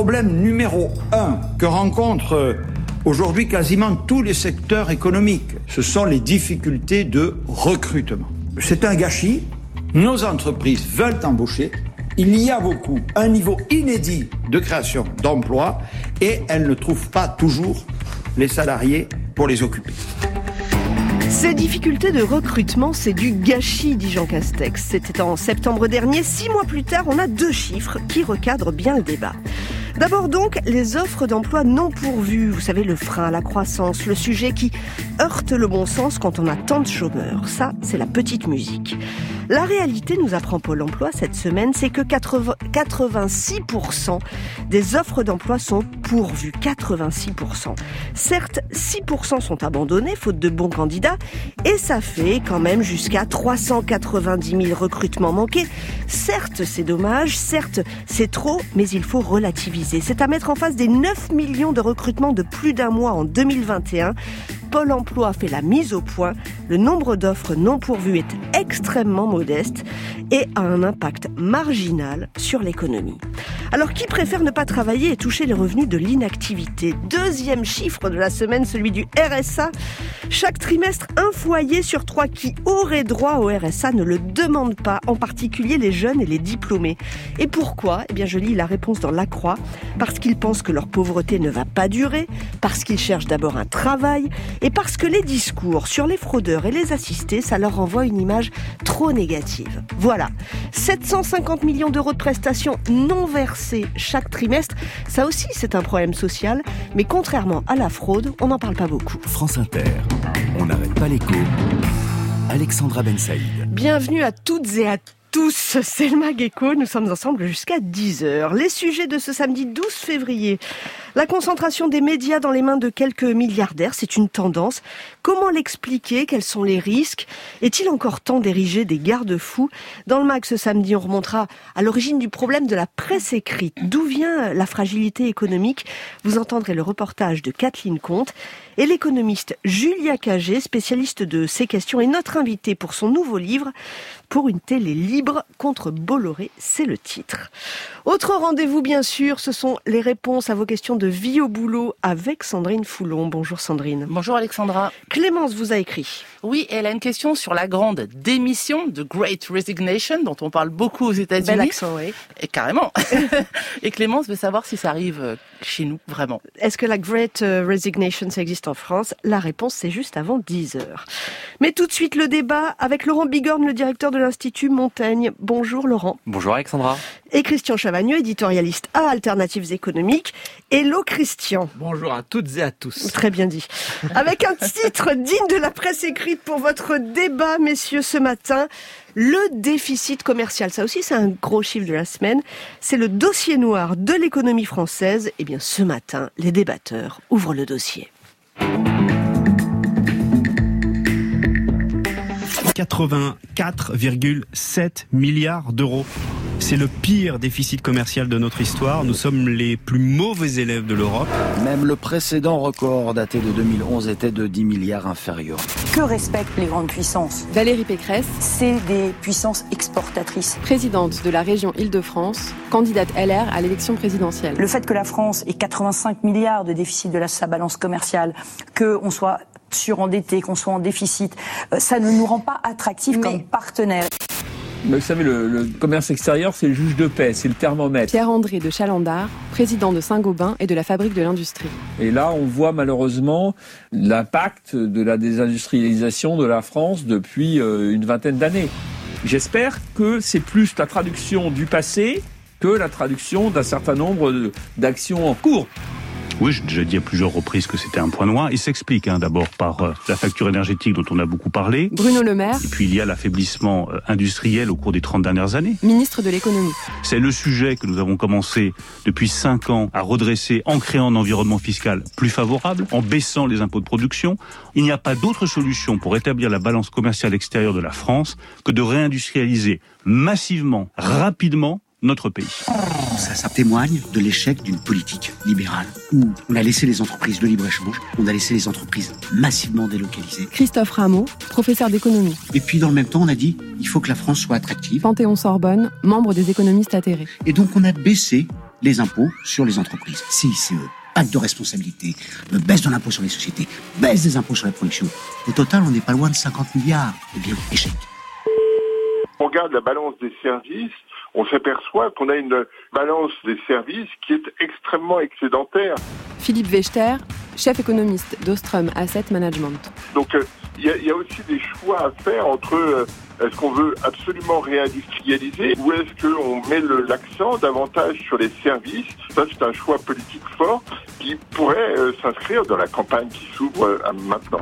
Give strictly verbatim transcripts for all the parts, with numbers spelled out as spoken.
problème numéro un que rencontrent aujourd'hui quasiment tous les secteurs économiques, ce sont les difficultés de recrutement. C'est un gâchis. Nos entreprises veulent embaucher. Il y a beaucoup, un niveau inédit de création d'emplois et elles ne trouvent pas toujours les salariés pour les occuper. Ces difficultés de recrutement, c'est du gâchis, dit Jean Castex. C'était en septembre dernier. Six mois plus tard, on a deux chiffres qui recadrent bien le débat. D'abord donc, les offres d'emploi non pourvues. Vous savez, le frein à la croissance, le sujet qui heurte le bon sens quand on a tant de chômeurs. Ça, c'est la petite musique. La réalité, nous apprend Pôle emploi cette semaine, c'est que quatre-vingt-six pour cent des offres d'emploi sont pourvues. quatre-vingt-six pour cent. Certes, six pour cent sont abandonnés, faute de bons candidats, et ça fait quand même jusqu'à trois cent quatre-vingt-dix mille recrutements manqués. Certes, c'est dommage, certes, c'est trop, mais il faut relativiser. C'est à mettre en face des neuf millions de recrutements de plus d'un mois en deux mille vingt et un. Pôle emploi fait la mise au point. Le nombre d'offres non pourvues est extrêmement modeste et a un impact marginal sur l'économie. Alors, qui préfère ne pas travailler et toucher les revenus de l'inactivité ? Deuxième chiffre de la semaine, celui du R S A. Chaque trimestre, un foyer sur trois qui aurait droit au R S A ne le demande pas, en particulier les jeunes et les diplômés. Et pourquoi ? Eh bien, je lis la réponse dans La Croix. Parce qu'ils pensent que leur pauvreté ne va pas durer, parce qu'ils cherchent d'abord un travail, et parce que les discours sur les fraudeurs et les assistés, ça leur renvoie une image trop négative. Voilà, sept cent cinquante millions d'euros de prestations non versées chaque trimestre, ça aussi c'est un problème social, mais contrairement à la fraude, on n'en parle pas beaucoup. France Inter, on n'arrête pas l'écho. Alexandra Ben Saïd. Bienvenue à toutes et à tous, c'est le Mag Écho, nous sommes ensemble jusqu'à dix heures. Les sujets de ce samedi douze février. La concentration des médias dans les mains de quelques milliardaires, c'est une tendance. Comment l'expliquer ? Quels sont les risques ? Est-il encore temps d'ériger des garde-fous ? Dans le Mag ce samedi, on remontera à l'origine du problème de la presse écrite. D'où vient la fragilité économique ? Vous entendrez le reportage de Kathleen Comte. Et l'économiste Julia Cagé, spécialiste de ces questions, est notre invitée pour son nouveau livre « Pour une télé libre contre Bolloré », c'est le titre. Autre rendez-vous, bien sûr, ce sont les réponses à vos questions de vie au boulot avec Sandrine Foulon. Bonjour Sandrine. Bonjour Alexandra. Clémence vous a écrit. Oui, elle a une question sur la grande démission, de Great Resignation, dont on parle beaucoup aux États-Unis. Bel accent, oui. Et carrément. Et Clémence veut savoir si ça arrive chez nous, vraiment. Est-ce que la Great Resignation, ça existe en France ? La réponse, c'est juste avant dix heures. Mais tout de suite, le débat avec Laurent Bigorne, le directeur de l'Institut Montaigne. Bonjour Laurent. Bonjour Alexandra. Et Christian Chavagneux, éditorialiste à Alternatives économiques. Hello Christian. Bonjour à toutes et à tous. Très bien dit. Avec un titre digne de la presse écrite pour votre débat, messieurs, ce matin. Le déficit commercial, ça aussi c'est un gros chiffre de la semaine. C'est le dossier noir de l'économie française. Et bien ce matin, les débatteurs ouvrent le dossier. quatre-vingt-quatre virgule sept milliards d'euros. C'est le pire déficit commercial de notre histoire. Nous sommes les plus mauvais élèves de l'Europe. Même le précédent record daté de deux mille onze était de dix milliards inférieurs. Que respectent les grandes puissances ? Valérie Pécresse, c'est des puissances exportatrices. Présidente de la région Île-de-France, candidate L R à l'élection présidentielle. Le fait que la France ait quatre-vingt-cinq milliards de déficit de la, sa balance commerciale, qu'on soit surendetté, qu'on soit en déficit, ça ne nous rend pas attractifs Mais... comme partenaires. Vous savez, le, le commerce extérieur, c'est le juge de paix, c'est le thermomètre. Pierre-André de Chalandard, président de Saint-Gobain et de la Fabrique de l'Industrie. Et là, on voit malheureusement l'impact de la désindustrialisation de la France depuis euh, une vingtaine d'années. J'espère que c'est plus la traduction du passé que la traduction d'un certain nombre de, d'actions en cours. Oui, j'ai déjà dit à plusieurs reprises que c'était un point noir. Il s'explique hein, d'abord par euh, la facture énergétique dont on a beaucoup parlé. Bruno Le Maire. Et puis il y a l'affaiblissement euh, industriel au cours des trente dernières années. Ministre de l'économie. C'est le sujet que nous avons commencé depuis cinq ans à redresser en créant un environnement fiscal plus favorable, en baissant les impôts de production. Il n'y a pas d'autre solution pour rétablir la balance commerciale extérieure de la France que de réindustrialiser massivement, rapidement, notre pays. Ça, ça témoigne de l'échec d'une politique libérale où on a laissé les entreprises de libre-échange, on a laissé les entreprises massivement délocalisées. Christophe Rameau, professeur d'économie. Et puis dans le même temps, on a dit il faut que la France soit attractive. Panthéon-Sorbonne, membre des économistes atterrés. Et donc on a baissé les impôts sur les entreprises. C I C E, pacte de responsabilité, baisse de l'impôt sur les sociétés, baisse des impôts sur la production. Au total, on n'est pas loin de cinquante milliards. Eh bien, échec. On regarde la balance des services, on s'aperçoit qu'on a une balance des services qui est extrêmement excédentaire. Philippe Wechter, chef économiste d'Ostrom Asset Management. Donc il euh, y, y a aussi des choix à faire entre euh, est-ce qu'on veut absolument réindustrialiser ou est-ce qu'on met le, l'accent davantage sur les services. Ça, c'est un choix politique fort qui pourrait euh, s'inscrire dans la campagne qui s'ouvre euh, maintenant.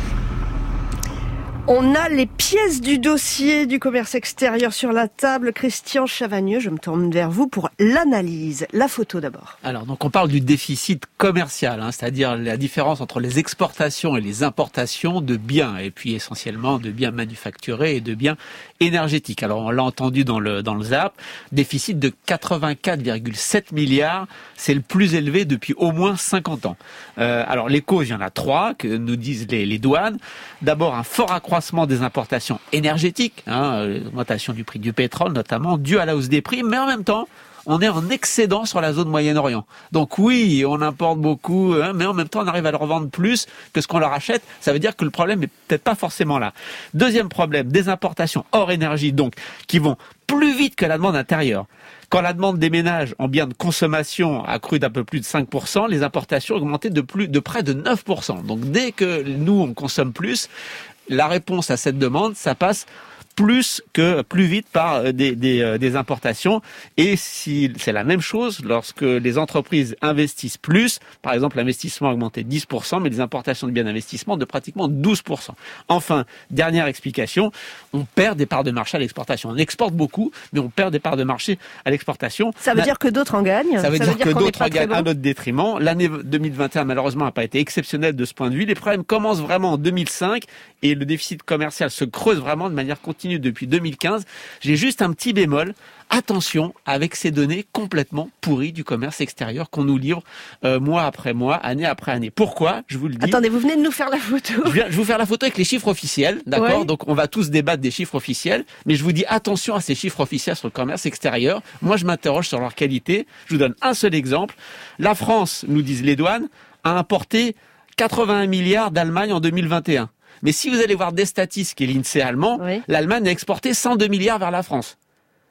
On a les pièces du dossier du commerce extérieur sur la table. Christian Chavagneux, je me tourne vers vous pour l'analyse. La photo d'abord. Alors, donc on parle du déficit commercial, hein, c'est-à-dire la différence entre les exportations et les importations de biens, et puis essentiellement de biens manufacturés et de biens énergétiques. Alors, on l'a entendu dans le dans le Z A P, déficit de quatre-vingt-quatre virgule sept milliards, c'est le plus élevé depuis au moins cinquante ans. Euh, alors, les causes, il y en a trois, que nous disent les, les douanes. D'abord, un fort accroissement accroissement des importations énergétiques, hein, l'augmentation du prix du pétrole notamment, due à la hausse des prix, mais en même temps, on est en excédent sur la zone Moyen-Orient. Donc oui, on importe beaucoup, hein, mais en même temps, on arrive à leur vendre plus que ce qu'on leur achète. Ça veut dire que le problème est peut-être pas forcément là. Deuxième problème, des importations hors énergie, donc, qui vont plus vite que la demande intérieure. Quand la demande des ménages en biens de consommation a cru d'un peu plus de cinq pour cent, les importations ont augmenté de plus, de près de neuf pour cent. Donc dès que nous, on consomme plus, la réponse à cette demande, ça passe plus que plus vite par des, des, des importations. Et si c'est la même chose lorsque les entreprises investissent plus, par exemple l'investissement a augmenté de dix pour cent, mais les importations de biens d'investissement de pratiquement douze pour cent. Enfin, dernière explication, on perd des parts de marché à l'exportation. On exporte beaucoup, mais on perd des parts de marché à l'exportation. Ça veut La... dire que d'autres en gagnent. Ça veut ça dire, veut dire que d'autres en gagnent bon. à notre détriment. L'année deux mille vingt et un, malheureusement, n'a pas été exceptionnelle de ce point de vue. Les problèmes commencent vraiment en deux mille cinq et le déficit commercial se creuse vraiment de manière continue depuis deux mille quinze. J'ai juste un petit bémol. Attention avec ces données complètement pourries du commerce extérieur qu'on nous livre euh, mois après mois, année après année. Pourquoi ? Je vous le dis. Attendez, vous venez de nous faire la photo. Je viens, je vais vous faire la photo avec les chiffres officiels, d'accord ? Ouais. Donc on va tous débattre des chiffres officiels, mais je vous dis attention à ces chiffres officiels sur le commerce extérieur. Moi, je m'interroge sur leur qualité. Je vous donne un seul exemple. La France, nous disent les douanes, a importé quatre-vingt-un milliards d'Allemagne en deux mille vingt et un. Mais si vous allez voir Destatis, qui est l'INSEE allemand, oui. l'Allemagne a exporté cent deux milliards vers la France. D'accord ?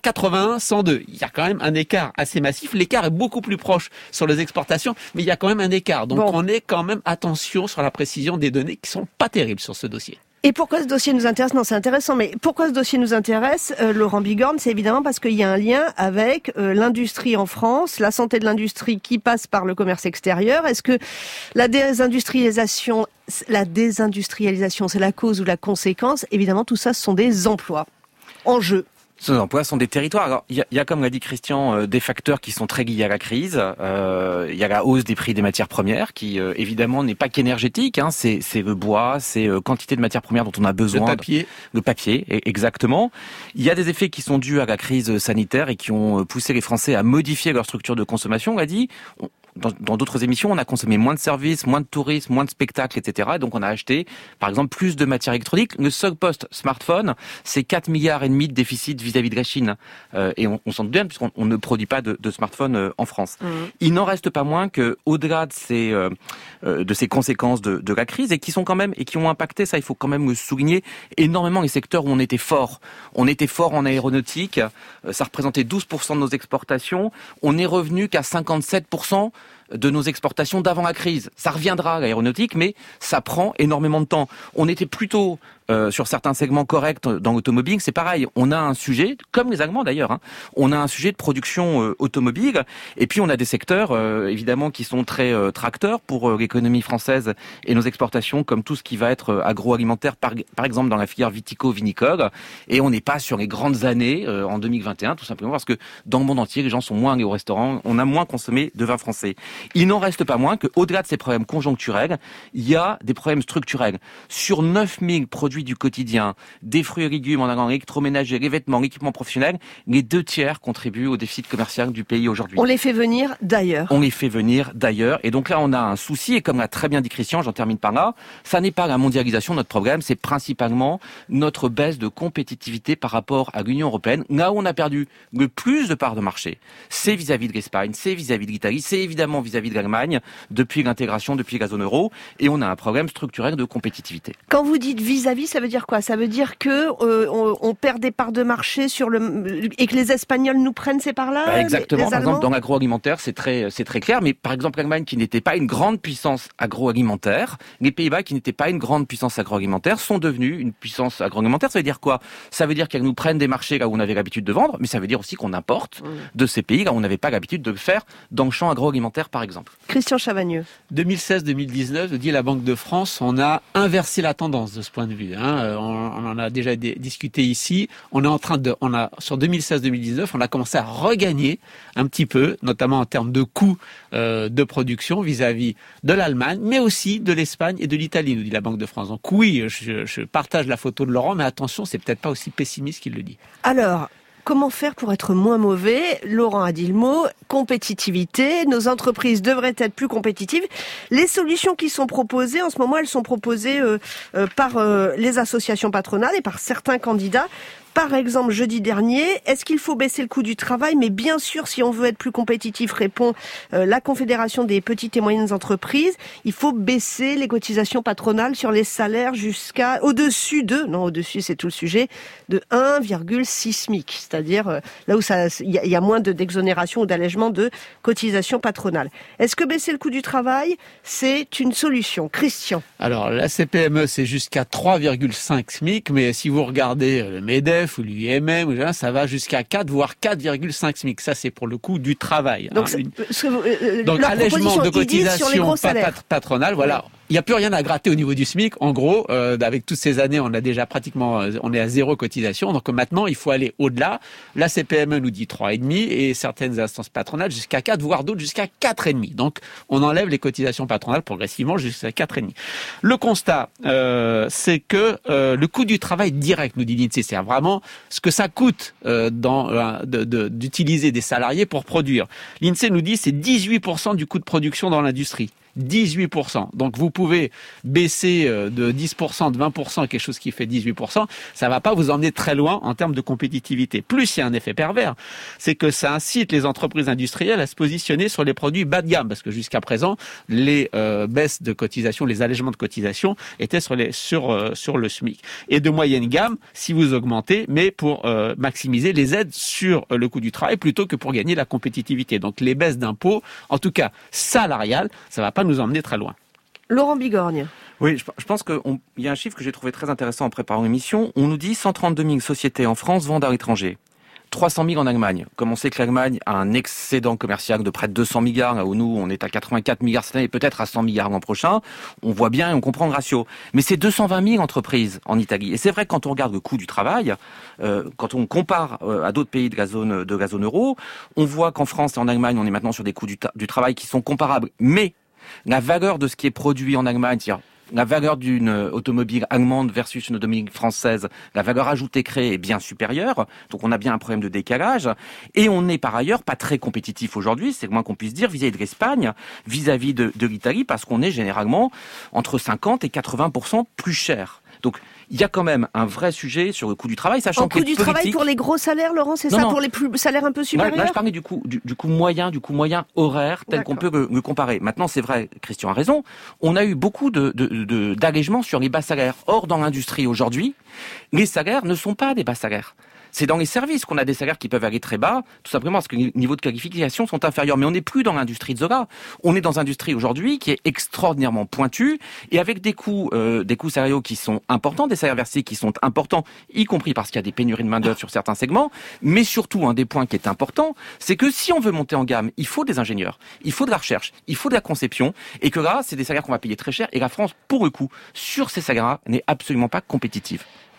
quatre-vingt-un, cent deux. Il y a quand même un écart assez massif. L'écart est beaucoup plus proche sur les exportations, mais il y a quand même un écart. Donc bon. on est quand même attention sur la précision des données qui sont pas terribles sur ce dossier. Et pourquoi ce dossier nous intéresse ? Non, c'est intéressant, mais pourquoi ce dossier nous intéresse, euh, Laurent Bigorne ? C'est évidemment parce qu'il y a un lien avec euh, l'industrie en France, la santé de l'industrie qui passe par le commerce extérieur. Est-ce que la désindustrialisation, la désindustrialisation, c'est la cause ou la conséquence ? Évidemment, tout ça, ce sont des emplois en jeu. Ces emplois sont des territoires. Alors, il y a, y a, comme l'a dit Christian, euh, des facteurs qui sont très liés à la crise. Euh, il y a la hausse des prix des matières premières, qui euh, évidemment n'est pas qu'énergétique. Hein, c'est, c'est le bois, c'est euh, quantité de matières premières dont on a besoin. Le papier. Le papier, exactement. Il y a des effets qui sont dus à la crise sanitaire et qui ont poussé les Français à modifier leur structure de consommation. On l'a dit. On, Dans, dans d'autres émissions, on a consommé moins de services, moins de tourisme, moins de spectacles, et cetera. Et donc, on a acheté, par exemple, plus de matières électroniques. Le seul poste smartphone, c'est quatre milliards et demi de déficit vis-à-vis de la Chine. Euh, et on, on s'en doute bien, puisqu'on on ne produit pas de, de smartphones euh, en France. Mmh. Il n'en reste pas moins que, au-delà de ces, euh, euh, de ces conséquences de, de la crise, et qui sont quand même, et qui ont impacté, ça, il faut quand même le souligner, énormément les secteurs où on était fort. On était fort en aéronautique. Euh, ça représentait douze pour cent de nos exportations. On est revenu qu'à cinquante-sept pour cent de nos exportations d'avant la crise. Ça reviendra, l'aéronautique, mais ça prend énormément de temps. On était plutôt euh, sur certains segments corrects dans l'automobile. C'est pareil, on a un sujet, comme les Allemands d'ailleurs, hein, on a un sujet de production euh, automobile, et puis on a des secteurs, euh, évidemment, qui sont très euh, tracteurs pour euh, l'économie française et nos exportations, comme tout ce qui va être euh, agroalimentaire, par, par exemple dans la filière vitico-vinicole, et on n'est pas sur les grandes années euh, en deux mille vingt et un, tout simplement parce que dans le monde entier, les gens sont moins allés au restaurant, on a moins consommé de vin français. Il n'en reste pas moins qu'au-delà de ces problèmes conjoncturels, il y a des problèmes structurels. Sur neuf mille produits du quotidien, des fruits et légumes en allant l'électroménager, les vêtements, l'équipement professionnel, les deux tiers contribuent au déficit commercial du pays aujourd'hui. On les fait venir d'ailleurs. On les fait venir d'ailleurs. Et donc là, on a un souci. Et comme l'a très bien dit Christian, j'en termine par là, ça n'est pas la mondialisation notre problème, c'est principalement notre baisse de compétitivité par rapport à l'Union européenne. Là où on a perdu le plus de parts de marché, c'est vis-à-vis de l'Espagne, c'est vis-à-vis de l'Italie, c'est évidemment vis-à-vis de l'Allemagne, depuis l'intégration, depuis la zone euro. Et on a un problème structurel de compétitivité. Quand vous dites vis-à-vis, ça veut dire quoi? Ça veut dire que euh, on, on perd des parts de marché sur le et que les Espagnols nous prennent ces parts-là? Bah exactement. Les, les par exemple, dans l'agroalimentaire, c'est très, c'est très clair. Mais par exemple, l'Allemagne, qui n'était pas une grande puissance agroalimentaire, les Pays-Bas, qui n'étaient pas une grande puissance agroalimentaire, sont devenus une puissance agroalimentaire. Ça veut dire quoi? Ça veut dire qu'elles nous prennent des marchés là où on avait l'habitude de vendre, mais ça veut dire aussi qu'on importe mmh. de ces pays là où on n'avait pas l'habitude de le faire dans le champ agroalimentaire, par exemple. Christian Chavagneux. deux mille seize deux mille dix-neuf, dit la Banque de France, on a inversé la tendance de ce point de vue. Hein. On, on en a déjà d- discuté ici. On est en train de, on a sur deux mille seize deux mille dix-neuf, on a commencé à regagner un petit peu, notamment en termes de coûts euh, de production vis-à-vis de l'Allemagne, mais aussi de l'Espagne et de l'Italie, nous dit la Banque de France. Donc oui, je, je partage la photo de Laurent, mais attention, c'est peut-être pas aussi pessimiste qu'il le dit. Alors, comment faire pour être moins mauvais? Laurent a dit le mot, compétitivité. Nos entreprises devraient être plus compétitives. Les solutions qui sont proposées, en ce moment, elles sont proposées euh, euh, par euh, les associations patronales et par certains candidats. Par exemple, jeudi dernier, est-ce qu'il faut baisser le coût du travail? Mais bien sûr, si on veut être plus compétitif, répond euh, la Confédération des petites et moyennes entreprises, il faut baisser les cotisations patronales sur les salaires jusqu'à au-dessus de, non au-dessus c'est tout le sujet, de un virgule six SMIC, c'est-à-dire euh, là où ça, il y, y a moins de, d'exonération ou d'allègement de cotisations patronales. Est-ce que baisser le coût du travail, c'est une solution? Christian. Alors, la C P M E, c'est jusqu'à trois virgule cinq SMIC, mais si vous regardez le MEDEF, ou l'U I M M, ça va jusqu'à quatre, voire quatre virgule cinq SMIC. Ça, c'est pour le coût du travail. Donc, hein. Une... ce que vous, euh, Donc allègement de cotisation pat- patronale, voilà. Oui. Il n'y a plus rien à gratter au niveau du SMIC. En gros, euh, avec toutes ces années, on a déjà pratiquement, on est à zéro cotisation. Donc maintenant, il faut aller au-delà. La C P M E nous dit trois virgule cinq et certaines instances patronales jusqu'à quatre, voire d'autres jusqu'à quatre virgule cinq. Donc on enlève les cotisations patronales progressivement jusqu'à quatre virgule cinq. Le constat, euh, c'est que euh, le coût du travail direct, nous dit l'INSEE, c'est vraiment ce que ça coûte euh, dans, euh, de, de, d'utiliser des salariés pour produire. L'INSEE nous dit c'est dix-huit pour cent du coût de production dans l'industrie. dix-huit pour cent. Donc vous pouvez baisser de dix pour cent, de vingt pour cent, quelque chose qui fait dix-huit pour cent, ça va pas vous emmener très loin en termes de compétitivité. Plus il y a un effet pervers, c'est que ça incite les entreprises industrielles à se positionner sur les produits bas de gamme, parce que jusqu'à présent, les euh, baisses de cotisation, les allègements de cotisation étaient sur, les, sur, euh, sur le SMIC. Et de moyenne gamme, si vous augmentez, mais pour euh, maximiser les aides sur le coût du travail plutôt que pour gagner la compétitivité. Donc les baisses d'impôts, en tout cas salariales, ça va pas nous emmener très loin. Laurent Bigorgne. Oui, je pense qu'il y a un chiffre que j'ai trouvé très intéressant en préparant l'émission. On nous dit cent trente-deux mille sociétés en France vendent à l'étranger. trois cent mille en Allemagne. Comme on sait que l'Allemagne a un excédent commercial de près de deux cents milliards, là où nous, on est à quatre-vingt-quatre milliards cette année et peut-être à cent milliards l'an prochain, on voit bien et on comprend le ratio. Mais c'est deux cent vingt mille entreprises en Italie. Et c'est vrai que quand on regarde le coût du travail, euh, quand on compare euh, à d'autres pays de la zone, de la zone euro, on voit qu'en France et en Allemagne, on est maintenant sur des coûts du, ta- du travail qui sont comparables. Mais la valeur de ce qui est produit en Allemagne, c'est-à-dire la valeur d'une automobile allemande versus une automobile française, la valeur ajoutée créée est bien supérieure. Donc on a bien un problème de décalage. Et on n'est par ailleurs pas très compétitif aujourd'hui, c'est le moins qu'on puisse dire, vis-à-vis de l'Espagne, vis-à-vis de, de l'Italie, parce qu'on est généralement entre cinquante et quatre-vingts pour cent plus cher. Donc il y a quand même un vrai sujet sur le coût du travail, sachant que le coût du politique... travail pour les gros salaires, Laurent, c'est non, ça, non. pour les plus salaires un peu supérieurs. Là, là je parlais du coût, du, du coût moyen, du coût moyen horaire, tel D'accord. qu'on peut le, le comparer. Maintenant, c'est vrai, Christian a raison. On a eu beaucoup de, de, de d'allègements sur les bas salaires. Or, dans l'industrie aujourd'hui, les salaires ne sont pas des bas salaires. C'est dans les services qu'on a des salaires qui peuvent aller très bas, tout simplement parce que les niveaux de qualification sont inférieurs. Mais on n'est plus dans l'industrie de Zola. On est dans une industrie aujourd'hui qui est extraordinairement pointue et avec des coûts, euh, des coûts salariaux qui sont importants, des salaires versés qui sont importants, y compris parce qu'il y a des pénuries de main-d'œuvre sur certains segments. Mais surtout, un des points qui est important, c'est que si on veut monter en gamme, il faut des ingénieurs, il faut de la recherche, il faut de la conception, et que là, c'est des salaires qu'on va payer très cher. Et la France, pour le coup, sur ces salaires-là, n'est absolument pas compétitive.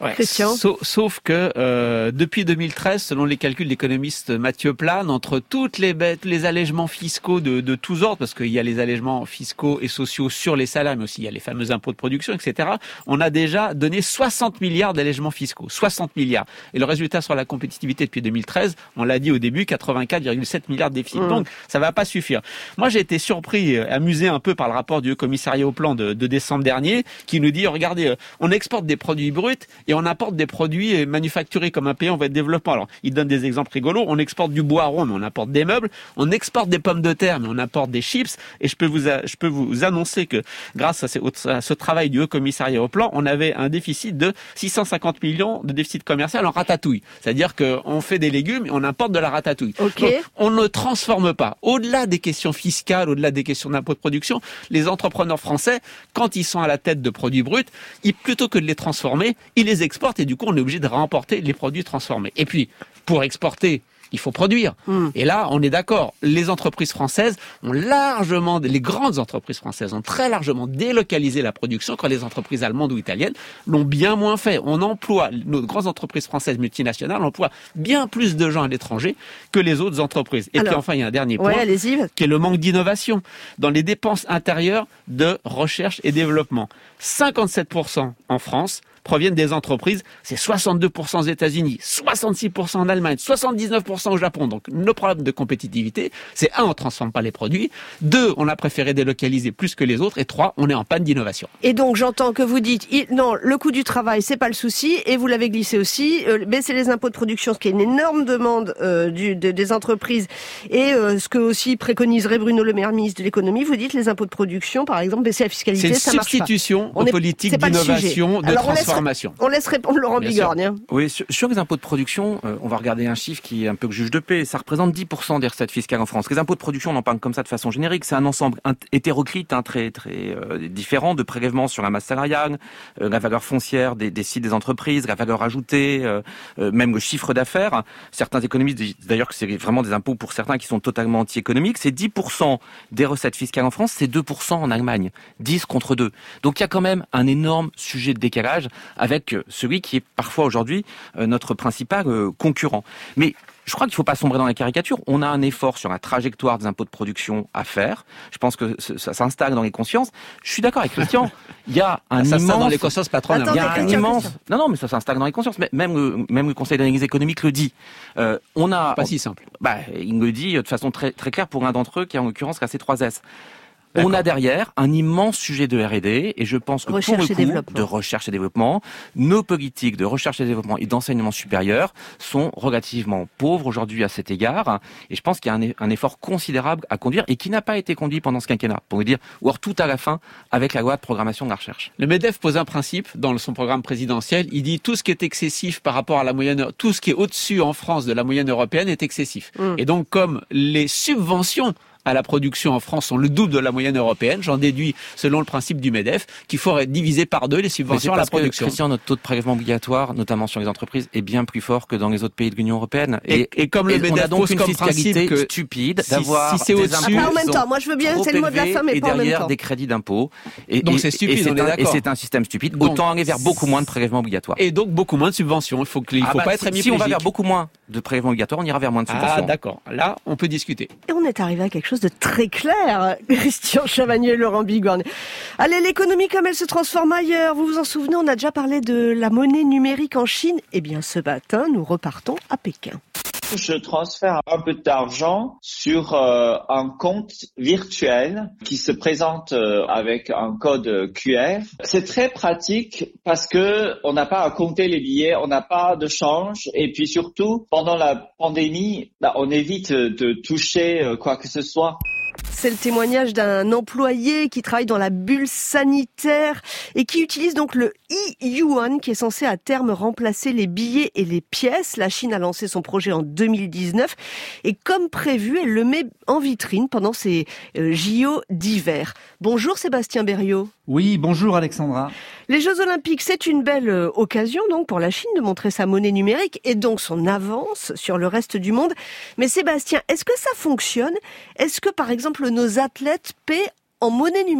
Ouais. Christian. Sauf, sauf que euh, depuis deux mille treize, selon les calculs de l'économiste Mathieu Plane, entre toutes les bêtes, les allègements fiscaux de, de tous ordres, parce qu'il y a les allègements fiscaux et sociaux sur les salaires, mais aussi il y a les fameux impôts de production, et cetera. On a déjà donné soixante milliards d'allègements fiscaux, soixante milliards. Et le résultat sur la compétitivité depuis deux mille treize, on l'a dit au début, quatre-vingt-quatre virgule sept milliards de déficit. Mmh. Donc ça va pas suffire. Moi j'ai été surpris, amusé un peu par le rapport du Haut Commissariat au Plan de, de décembre dernier, qui nous dit regardez, on exporte des produits bruts et on importe des produits manufacturés comme un pays en voie de développement. Alors il donne des exemples rigolos. On exporte du bois rond, mais on importe des meubles. On exporte des pommes de terre, mais on importe des chips. Et je peux vous je peux vous annoncer que grâce à ce, à ce travail du Haut Commissariat au Plan, on avait un déficit de six cent cinquante millions de déficit commercial en ratatouille. C'est-à-dire qu'on fait des légumes et on importe de la ratatouille. Okay. Donc, on ne transforme pas. Au-delà des questions fiscales, au-delà des questions d'impôts de production, les entrepreneurs français, quand ils sont à la tête de produits bruts, ils, plutôt que de les transformer, ils les exportent et du coup, on est obligé de remporter les produits transformés. Et puis, pour exporter, il faut produire. Mmh. Et là, on est d'accord. Les entreprises françaises ont largement, les grandes entreprises françaises ont très largement délocalisé la production quand les entreprises allemandes ou italiennes l'ont bien moins fait. On emploie, nos grandes entreprises françaises multinationales emploient bien plus de gens à l'étranger que les autres entreprises. Et Alors, puis enfin, il y a un dernier point, ouais, qui est le manque d'innovation dans les dépenses intérieures de recherche et développement. cinquante-sept pour cent en France proviennent des entreprises, c'est soixante-deux pour cent aux États-Unis, soixante-six pour cent en Allemagne, soixante-dix-neuf pour cent au Japon. Donc nos problèmes de compétitivité, c'est un, on transforme pas les produits, deux, on a préféré délocaliser plus que les autres, et trois, on est en panne d'innovation. Et donc j'entends que vous dites, non, le coût du travail, c'est pas le souci, et vous l'avez glissé aussi, euh, baisser les impôts de production, ce qui est une énorme demande euh, du, de, des entreprises, et euh, ce que aussi préconiserait Bruno Le Maire, ministre de l'économie, vous dites les impôts de production, par exemple, baisser la fiscalité, ça marche pas. C'est une substitution aux politiques d'innovation, de Alors, transformation. On laisse répondre Laurent Bigorgne. Oui, sur, sur les impôts de production, euh, on va regarder un chiffre qui est un peu que juge de paix. Ça représente dix pour cent des recettes fiscales en France. Les impôts de production, on en parle comme ça de façon générique. C'est un ensemble hétéroclite, hein, très très euh, différent de prélèvements sur la masse salariale, euh, la valeur foncière des, des sites des entreprises, la valeur ajoutée, euh, euh, même le chiffre d'affaires. Certains économistes disent d'ailleurs que c'est vraiment des impôts pour certains qui sont totalement anti-économiques. C'est dix pour cent des recettes fiscales en France, c'est deux pour cent en Allemagne. dix contre deux. Donc il y a quand même un énorme sujet de décalage avec celui qui est parfois aujourd'hui notre principal concurrent. Mais je crois qu'il ne faut pas sombrer dans la caricature. On a un effort sur la trajectoire des impôts de production à faire. Je pense que ça s'installe dans les consciences. Je suis d'accord avec Christian. Il y a un ça immense... dans les consciences patronales. Il y a un immense... Non, non, mais ça s'installe dans les consciences. Même le, même le Conseil d'analyse économique le dit. Euh, on a... Pas si simple. Bah, il le dit de façon très, très claire pour un d'entre eux qui est en l'occurrence la C trois S. On a derrière un immense sujet de R et D et je pense que recherche pour le coup de recherche et développement, nos politiques de recherche et développement et d'enseignement supérieur sont relativement pauvres aujourd'hui à cet égard et je pense qu'il y a un, un effort considérable à conduire et qui n'a pas été conduit pendant ce quinquennat, pour vous dire, ou alors tout à la fin avec la loi de programmation de la recherche. Le MEDEF pose un principe dans son programme présidentiel, il dit tout ce qui est excessif par rapport à la moyenne, tout ce qui est au-dessus en France de la moyenne européenne est excessif. Mmh. Et donc comme les subventions à la production en France sont le double de la moyenne européenne. J'en déduis, selon le principe du MEDEF, qu'il faut diviser par deux les subventions à la production. Christian, notre taux de prélèvement obligatoire, notamment sur les entreprises, est bien plus fort que dans les autres pays de l'Union européenne. Et, et, et comme le MEDEF pose comme principe que stupide si, d'avoir si c'est au-dessus, en même temps, moi je veux bien, c'est le mot de la fin, mais pas en même temps. Et derrière des crédits d'impôt. Et, donc c'est stupide, on est d'accord. Et c'est un système stupide. Donc, autant aller vers beaucoup moins de prélèvements obligatoires. Et donc beaucoup moins de subventions. Il faut qu'il faut ah bah, pas être hémiplégique. Si on va vers beaucoup moins de prélèvements obligatoires, on ira vers moins de subventions. Ah d'accord. Là, on peut discuter. Et on est arrivé à quelque chose de très clair. Christian Chavagneux, Laurent Bigorgne. Allez, l'économie comme elle se transforme ailleurs. Vous vous en souvenez, on a déjà parlé de la monnaie numérique en Chine. Eh bien, ce matin, nous repartons à Pékin. Je transfère un peu d'argent sur euh, un compte virtuel qui se présente euh, avec un code Q R. C'est très pratique parce que on n'a pas à compter les billets, on n'a pas de change et puis surtout pendant la pandémie, bah, on évite de toucher euh, quoi que ce soit. C'est le témoignage d'un employé qui travaille dans la bulle sanitaire et qui utilise donc le e-yuan qui est censé à terme remplacer les billets et les pièces. La Chine a lancé son projet en deux mille dix-neuf et comme prévu, elle le met en vitrine pendant ses J O d'hiver. Bonjour Sébastien Berriot. Oui, bonjour Alexandra. Les Jeux Olympiques, c'est une belle occasion donc pour la Chine de montrer sa monnaie numérique et donc son avance sur le reste du monde. Mais Sébastien, est-ce que ça fonctionne ? Est-ce que par exemple nos athlètes paient en monnaie numérique ?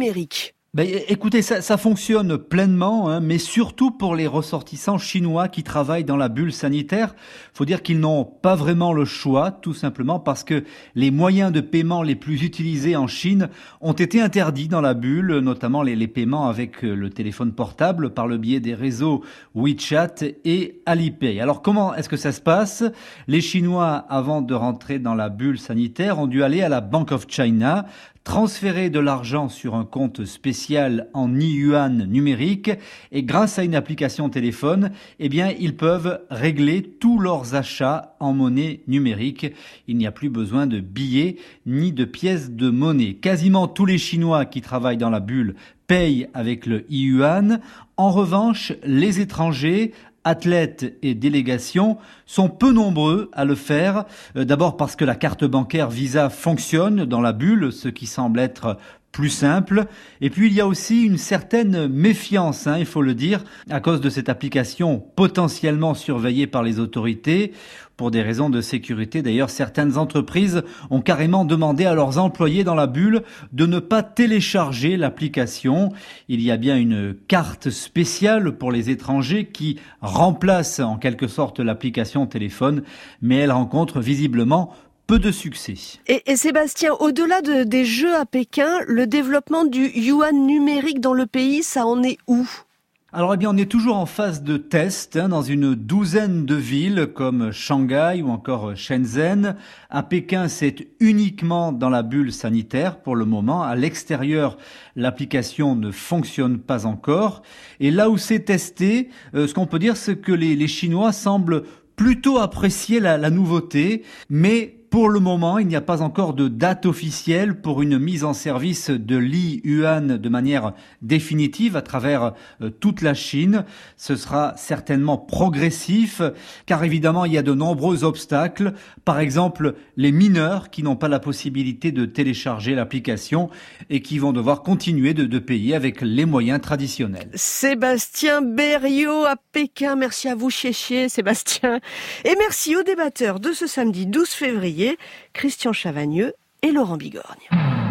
Ben, écoutez, ça, ça fonctionne pleinement, hein, mais surtout pour les ressortissants chinois qui travaillent dans la bulle sanitaire. Faut dire qu'ils n'ont pas vraiment le choix, tout simplement parce que les moyens de paiement les plus utilisés en Chine ont été interdits dans la bulle, notamment les, les paiements avec le téléphone portable par le biais des réseaux WeChat et Alipay. Alors comment est-ce que ça se passe ? Les Chinois, avant de rentrer dans la bulle sanitaire, ont dû aller à la Bank of China, transférer de l'argent sur un compte spécial en yuan numérique et grâce à une application téléphone, eh bien, ils peuvent régler tous leurs achats en monnaie numérique. Il n'y a plus besoin de billets ni de pièces de monnaie. Quasiment tous les Chinois qui travaillent dans la bulle payent avec le yuan. En revanche, les étrangers, athlètes et délégations sont peu nombreux à le faire. D'abord parce que la carte bancaire Visa fonctionne dans la bulle, ce qui semble être plus simple. Et puis il y a aussi une certaine méfiance, hein, il faut le dire, à cause de cette application potentiellement surveillée par les autorités. Pour des raisons de sécurité, d'ailleurs, certaines entreprises ont carrément demandé à leurs employés dans la bulle de ne pas télécharger l'application. Il y a bien une carte spéciale pour les étrangers qui remplace en quelque sorte l'application téléphone, mais elle rencontre visiblement peu de succès. Et, et Sébastien, au-delà de, des Jeux à Pékin, le développement du yuan numérique dans le pays, ça en est où ? Alors, eh bien, on est toujours en phase de test hein, dans une douzaine de villes comme Shanghai ou encore Shenzhen. À Pékin, c'est uniquement dans la bulle sanitaire pour le moment. À l'extérieur, l'application ne fonctionne pas encore. Et là où c'est testé, euh, ce qu'on peut dire, c'est que les, les Chinois semblent plutôt apprécier la, la nouveauté, mais pour le moment, il n'y a pas encore de date officielle pour une mise en service de l'e-yuan de manière définitive à travers euh, toute la Chine. Ce sera certainement progressif, car évidemment, il y a de nombreux obstacles. Par exemple, les mineurs qui n'ont pas la possibilité de télécharger l'application et qui vont devoir continuer de, de payer avec les moyens traditionnels. Sébastien Berriot à Pékin. Merci à vous, Chéchier, Sébastien. Et merci aux débatteurs de ce samedi douze février. Christian Chavagneux et Laurent Bigorgne.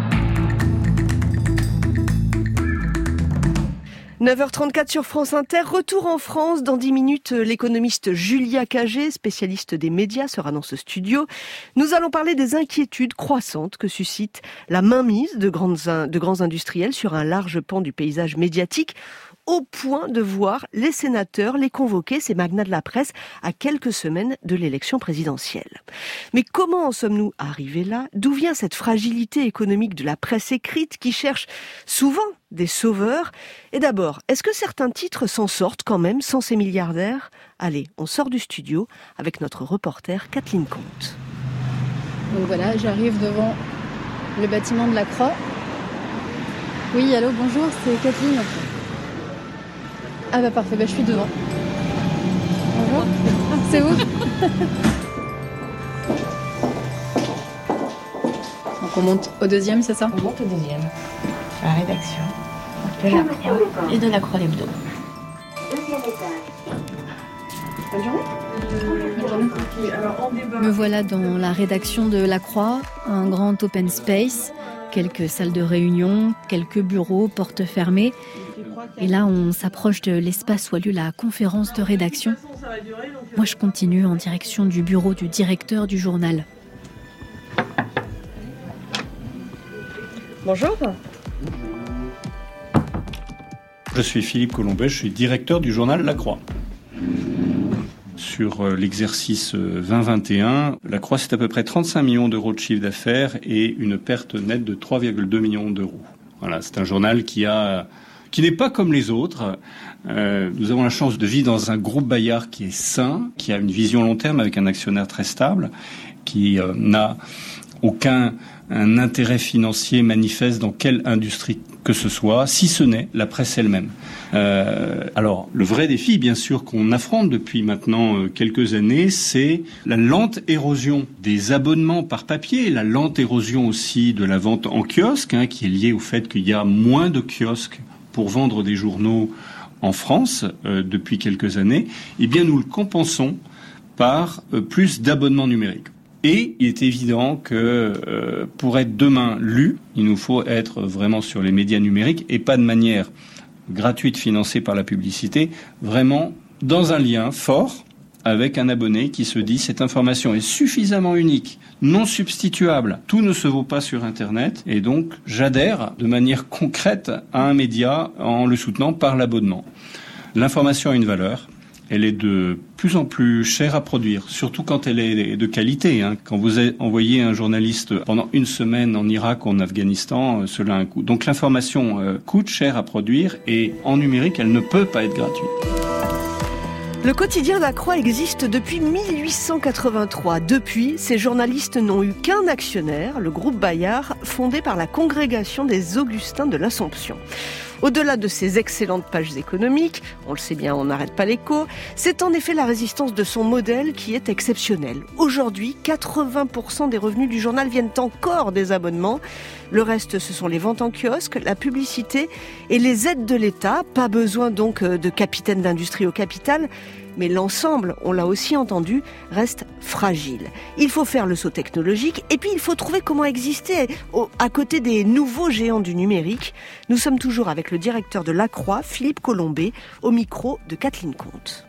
neuf heures trente-quatre sur France Inter, retour en France. Dans dix minutes, l'économiste Julia Cagé, spécialiste des médias, sera dans ce studio. Nous allons parler des inquiétudes croissantes que suscite la mainmise de, grandes, de grands industriels sur un large pan du paysage médiatique, au point de voir les sénateurs les convoquer, ces magnats de la presse, à quelques semaines de l'élection présidentielle. Mais comment en sommes-nous arrivés là ? D'où vient cette fragilité économique de la presse écrite qui cherche souvent des sauveurs ? Et d'abord, est-ce que certains titres s'en sortent quand même sans ces milliardaires ? Allez, on sort du studio avec notre reporter Kathleen Comte. Donc voilà, j'arrive devant le bâtiment de la Croix. Oui, allô, bonjour, c'est Kathleen. Ah bah parfait, bah je suis devant. Bonjour. Ah, c'est où ? Donc on monte au deuxième, c'est ça ? On monte au deuxième, à la rédaction de la Croix et de la Croix d'Hebdo. Deuxième étage. Bonne journée. Bonne journée. Me voilà dans la rédaction de la Croix, un grand open space, quelques salles de réunion, quelques bureaux, portes fermées. Et là, on s'approche de l'espace où a lieu la conférence de rédaction. Moi, je continue en direction du bureau du directeur du journal. Bonjour. Je suis Philippe Colombet, je suis directeur du journal La Croix. Sur l'exercice vingt vingt et un, La Croix, c'est à peu près trente-cinq millions d'euros de chiffre d'affaires et une perte nette de trois virgule deux millions d'euros. Voilà, c'est un journal qui a... qui n'est pas comme les autres. Euh, nous avons la chance de vivre dans un groupe Bayard qui est sain, qui a une vision long terme avec un actionnaire très stable, qui euh, n'a aucun un intérêt financier manifeste dans quelle industrie que ce soit, si ce n'est la presse elle-même. Euh, alors, le vrai défi, bien sûr, qu'on affronte depuis maintenant euh, quelques années, c'est la lente érosion des abonnements par papier, la lente érosion aussi de la vente en kiosque, hein, qui est liée au fait qu'il y a moins de kiosques pour vendre des journaux en France euh, depuis quelques années. Eh bien, nous le compensons par euh, plus d'abonnements numériques. Et il est évident que euh, pour être demain lu, il nous faut être vraiment sur les médias numériques et pas de manière gratuite financée par la publicité, vraiment dans un lien fort avec un abonné qui se dit cette information est suffisamment unique, non substituable, tout ne se vaut pas sur Internet et donc j'adhère de manière concrète à un média en le soutenant par l'abonnement. L'information a une valeur. Elle est de plus en plus chère à produire, surtout quand elle est de qualité. Hein. Quand vous envoyez un journaliste pendant une semaine en Irak ou en Afghanistan, cela a un coût. Donc l'information euh, coûte cher à produire et en numérique, elle ne peut pas être gratuite. Le quotidien La Croix existe depuis mille huit cent quatre-vingt-trois. Depuis, ces journalistes n'ont eu qu'un actionnaire, le groupe Bayard, fondé par la congrégation des Augustins de l'Assomption. Au-delà de ces excellentes pages économiques, on le sait bien, on n'arrête pas l'écho, c'est en effet la résistance de son modèle qui est exceptionnelle. Aujourd'hui, quatre-vingts pour cent des revenus du journal viennent encore des abonnements. Le reste, ce sont les ventes en kiosque, la publicité et les aides de l'État. Pas besoin donc de capitaine d'industrie au capital, mais l'ensemble, on l'a aussi entendu, reste fragile. Il faut faire le saut technologique et puis il faut trouver comment exister au, à côté des nouveaux géants du numérique. Nous sommes toujours avec le directeur de La Croix, Philippe Colombet, au micro de Kathleen Comte.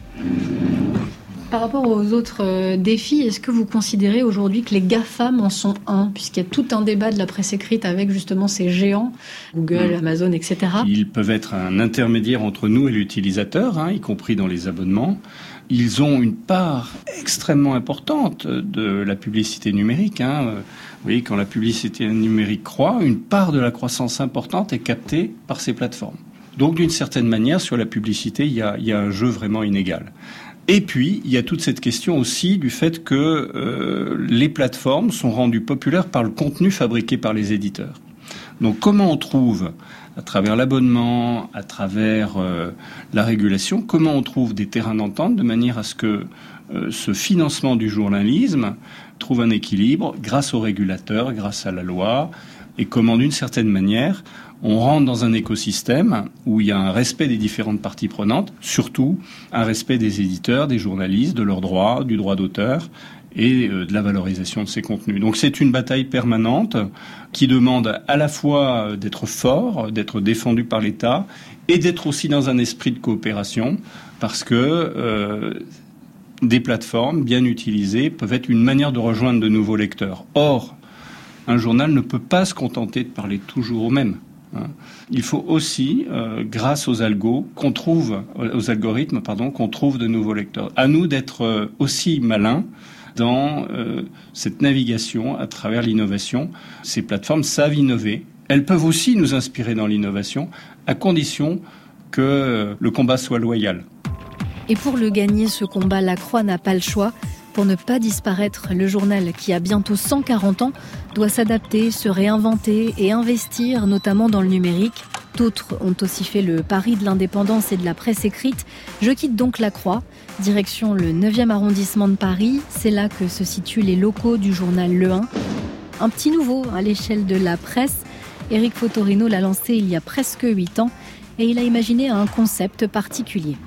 Par rapport aux autres euh, défis, est-ce que vous considérez aujourd'hui que les GAFAM en sont un, puisqu'il y a tout un débat de la presse écrite avec justement ces géants, Google, mmh. Amazon, et cetera. Ils peuvent être un intermédiaire entre nous et l'utilisateur, hein, y compris dans les abonnements. Ils ont une part extrêmement importante de la publicité numérique. Hein. Vous voyez, quand la publicité numérique croît, une part de la croissance importante est captée par ces plateformes. Donc, d'une certaine manière, sur la publicité, il y a, il y a un jeu vraiment inégal. Et puis, il y a toute cette question aussi du fait que euh, les plateformes sont rendues populaires par le contenu fabriqué par les éditeurs. Donc, comment on trouve, à travers l'abonnement, à travers euh, la régulation, comment on trouve des terrains d'entente de manière à ce que euh, ce financement du journalisme trouve un équilibre grâce aux régulateurs, grâce à la loi, et comment, d'une certaine manière, on rentre dans un écosystème où il y a un respect des différentes parties prenantes, surtout un respect des éditeurs, des journalistes, de leurs droits, du droit d'auteur et de la valorisation de ces contenus. Donc c'est une bataille permanente qui demande à la fois d'être fort, d'être défendu par l'État et d'être aussi dans un esprit de coopération parce que euh, des plateformes bien utilisées peuvent être une manière de rejoindre de nouveaux lecteurs. Or, un journal ne peut pas se contenter de parler toujours aux mêmes. Il faut aussi, euh, grâce aux algos, qu'on trouve, aux algorithmes, pardon, qu'on trouve de nouveaux lecteurs. À nous d'être euh, aussi malins dans euh, cette navigation à travers l'innovation. Ces plateformes savent innover. Elles peuvent aussi nous inspirer dans l'innovation, à condition que euh, le combat soit loyal. Et pour le gagner, ce combat, La Croix n'a pas le choix. Pour ne pas disparaître, le journal, qui a bientôt cent quarante ans, doit s'adapter, se réinventer et investir, notamment dans le numérique. D'autres ont aussi fait le pari de l'indépendance et de la presse écrite. Je quitte donc La Croix, direction le neuvième arrondissement de Paris. C'est là que se situent les locaux du journal Le un. Un petit nouveau à l'échelle de la presse. Éric Fotorino l'a lancé il y a presque huit ans et il a imaginé un concept particulier.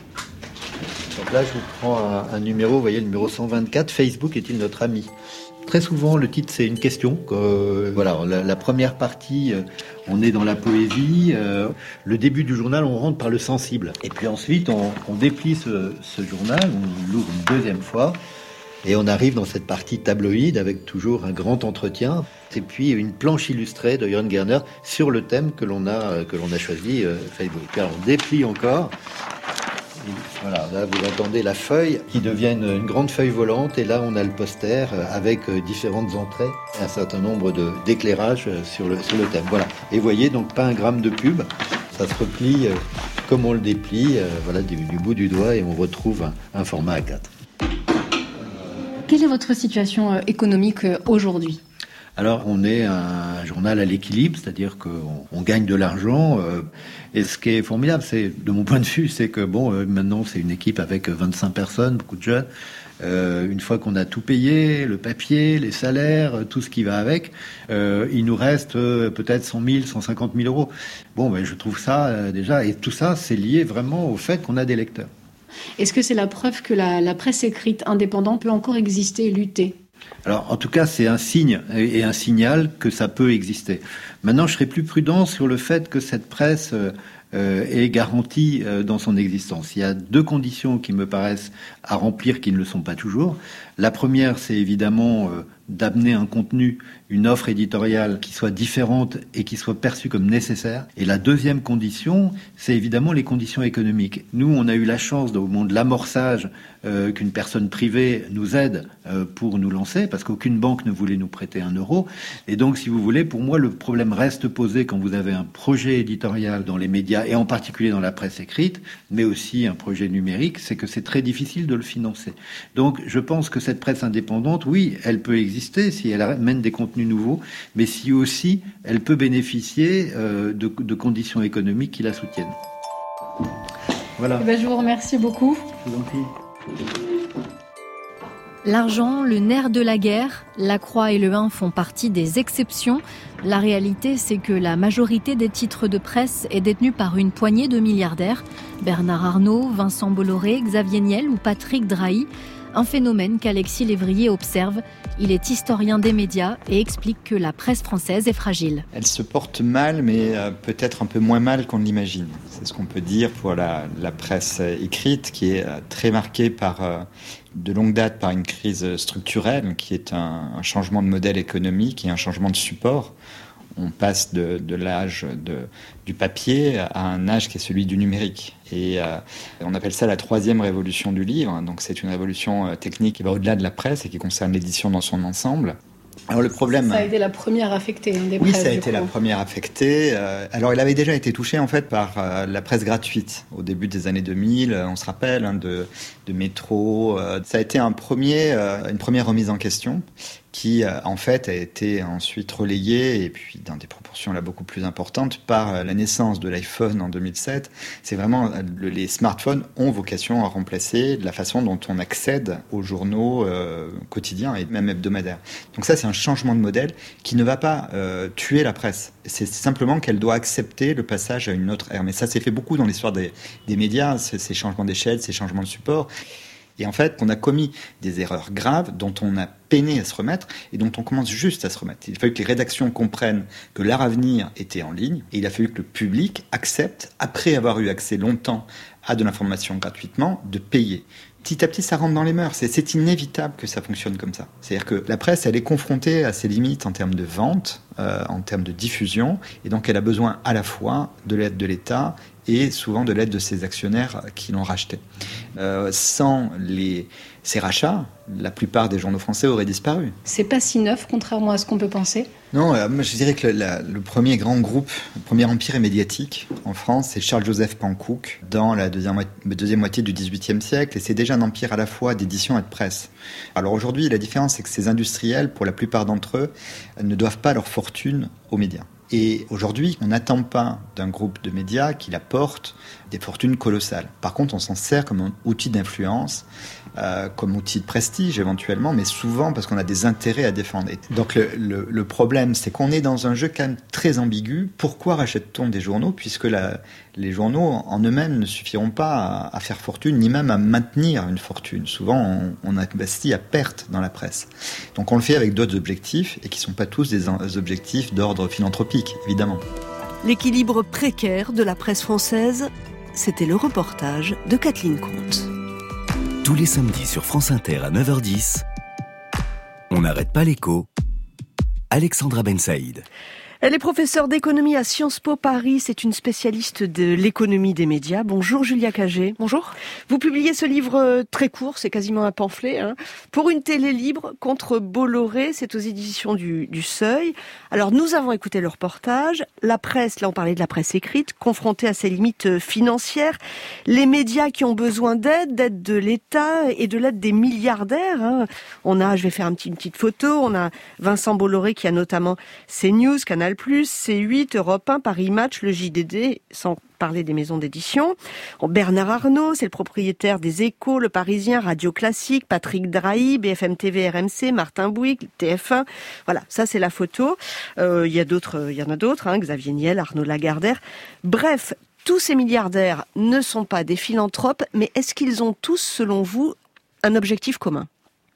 Donc là, je vous prends un, un numéro, vous voyez le numéro cent vingt-quatre, Facebook est-il notre ami ? Très souvent, le titre, c'est une question. Euh, voilà, la, la première partie, euh, on est dans la poésie. Euh, le début du journal, on rentre par le sensible. Et puis ensuite, on, on déplie ce, ce journal, on l'ouvre une deuxième fois. Et on arrive dans cette partie tabloïde avec toujours un grand entretien. Et puis une planche illustrée de Jörn Gerner sur le thème que l'on a, que l'on a choisi, euh, Facebook. Puis alors, on déplie encore. Voilà, là vous entendez la feuille qui devient une, une grande feuille volante et là on a le poster avec différentes entrées, un certain nombre de, d'éclairages sur le, sur le thème. Voilà. Et vous voyez donc pas un gramme de pub, ça se replie euh, comme on le déplie, euh, voilà, du, du bout du doigt et on retrouve un, un format A quatre. Quelle est votre situation économique aujourd'hui ? Alors, on est un journal à l'équilibre, c'est-à-dire qu'on on gagne de l'argent. Euh, et ce qui est formidable, c'est, de mon point de vue, c'est que bon, euh, maintenant, c'est une équipe avec vingt-cinq personnes, beaucoup de jeunes. Euh, une fois qu'on a tout payé, le papier, les salaires, tout ce qui va avec, euh, il nous reste euh, peut-être cent mille, cent cinquante mille euros. Bon, ben, je trouve ça euh, déjà, et tout ça, c'est lié vraiment au fait qu'on a des lecteurs. Est-ce que c'est la preuve que la, la presse écrite indépendante peut encore exister et lutter ? Alors, en tout cas, c'est un signe et un signal que ça peut exister. Maintenant, je serais plus prudent sur le fait que cette presse euh, est garantie euh, dans son existence. Il y a deux conditions qui me paraissent à remplir qui ne le sont pas toujours. La première, c'est évidemment euh, d'amener un contenu, une offre éditoriale qui soit différente et qui soit perçue comme nécessaire. Et la deuxième condition, c'est évidemment les conditions économiques. Nous, on a eu la chance, au moment de l'amorçage, euh, qu'une personne privée nous aide euh, pour nous lancer, parce qu'aucune banque ne voulait nous prêter un euro. Et donc, si vous voulez, pour moi, le problème reste posé quand vous avez un projet éditorial dans les médias, et en particulier dans la presse écrite, mais aussi un projet numérique, c'est que c'est très difficile de le financer. Donc, je pense que cette presse indépendante, oui, elle peut exister si elle amène des contenus nouveaux, mais si aussi elle peut bénéficier euh, de, de conditions économiques qui la soutiennent. Voilà. Eh ben, je vous remercie beaucoup. Je vous en prie. L'argent, le nerf de la guerre, la Croix et le un font partie des exceptions. La réalité, c'est que la majorité des titres de presse est détenue par une poignée de milliardaires. Bernard Arnault, Vincent Bolloré, Xavier Niel ou Patrick Drahi. Un phénomène qu'Alexis Lévrier observe. Il est historien des médias et explique que la presse française est fragile. Elle se porte mal, mais peut-être un peu moins mal qu'on ne l'imagine. C'est ce qu'on peut dire pour la, la presse écrite, qui est très marquée par, de longue date par une crise structurelle, qui est un, un changement de modèle économique et un changement de support. On passe de, de l'âge de, du papier à un âge qui est celui du numérique. Et euh, on appelle ça la troisième révolution du livre. Donc c'est une révolution technique qui va au-delà de la presse et qui concerne l'édition dans son ensemble. Alors le problème, ça a été la première affectée hein, des oui, presses. Oui, ça a été coup. la première affectée. Euh, alors, il avait déjà été touché en fait par euh, la presse gratuite au début des années deux mille. Euh, on se rappelle hein, de, de Métro. Euh, ça a été un premier, euh, une première remise en question qui euh, en fait a été ensuite relayée et puis dans des proportions là beaucoup plus importantes par euh, la naissance de l'iPhone en deux mille sept. C'est vraiment euh, le, les smartphones ont vocation à remplacer la façon dont on accède aux journaux euh, quotidiens et même hebdomadaires. Donc ça, c'est un changement de modèle qui ne va pas euh, tuer la presse. C'est simplement qu'elle doit accepter le passage à une autre ère. Mais ça s'est fait beaucoup dans l'histoire des, des médias, ces, ces changements d'échelle, ces changements de support. Et en fait, on a commis des erreurs graves dont on a peiné à se remettre et dont on commence juste à se remettre. Il a fallu que les rédactions comprennent que leur avenir était en ligne et il a fallu que le public accepte, après avoir eu accès longtemps à de l'information gratuitement, de payer. Petit à petit, ça rentre dans les mœurs. C'est, c'est inévitable que ça fonctionne comme ça. C'est-à-dire que la presse, elle est confrontée à ses limites en termes de vente, euh, en termes de diffusion, et donc elle a besoin à la fois de l'aide de l'État et souvent de l'aide de ses actionnaires qui l'ont racheté. Euh, sans les, ces rachats, la plupart des journaux français auraient disparu. C'est pas si neuf, contrairement à ce qu'on peut penser. Non, euh, moi je dirais que le, la, le premier grand groupe, le premier empire médiatique en France, c'est Charles-Joseph Panckoucke dans la deuxième, deuxième moitié du dix-huitième siècle, et c'est déjà un empire à la fois d'édition et de presse. Alors aujourd'hui, la différence, c'est que ces industriels, pour la plupart d'entre eux, ne doivent pas leur fortune aux médias. Et aujourd'hui, on n'attend pas d'un groupe de médias qu'il apporte des fortunes colossales. Par contre, on s'en sert comme un outil d'influence, euh, comme outil de prestige éventuellement, mais souvent parce qu'on a des intérêts à défendre. Et donc le, le, le problème, c'est qu'on est dans un jeu quand même très ambigu. Pourquoi rachète-t-on des journaux, puisque la, les journaux en eux-mêmes ne suffiront pas à, à faire fortune, ni même à maintenir une fortune. Souvent, on, on investit à perte dans la presse. Donc on le fait avec d'autres objectifs, et qui ne sont pas tous des objectifs d'ordre philanthropique, évidemment. L'équilibre précaire de la presse française, c'était le reportage de Kathleen Comte. Tous les samedis sur France Inter à neuf heures dix, on n'arrête pas l'écho. Alexandra Ben Saïd. Elle est professeure d'économie à Sciences Po Paris. C'est une spécialiste de l'économie des médias. Bonjour Julia Cagé. Bonjour. Vous publiez ce livre très court, c'est quasiment un pamphlet, hein, pour une télé libre contre Bolloré. C'est aux éditions du, du Seuil. Alors nous avons écouté le reportage. La presse, là on parlait de la presse écrite, confrontée à ses limites financières. Les médias qui ont besoin d'aide, d'aide de l'État et de l'aide des milliardaires. Hein. On a, je vais faire un petit, une petite photo, on a Vincent Bolloré qui a notamment CNews, Canal+, C huit, Europe un, Paris Match, le J D D, sans parler des maisons d'édition. Bernard Arnault, c'est le propriétaire des Échos, Le Parisien, Radio Classique, Patrick Drahi, B F M T V, R M C, Martin Bouygues, T F un. Voilà, ça c'est la photo. Euh, il y a d'autres, il y en a d'autres, hein, Xavier Niel, Arnaud Lagardère. Bref, tous ces milliardaires ne sont pas des philanthropes, mais est-ce qu'ils ont tous, selon vous, un objectif commun ?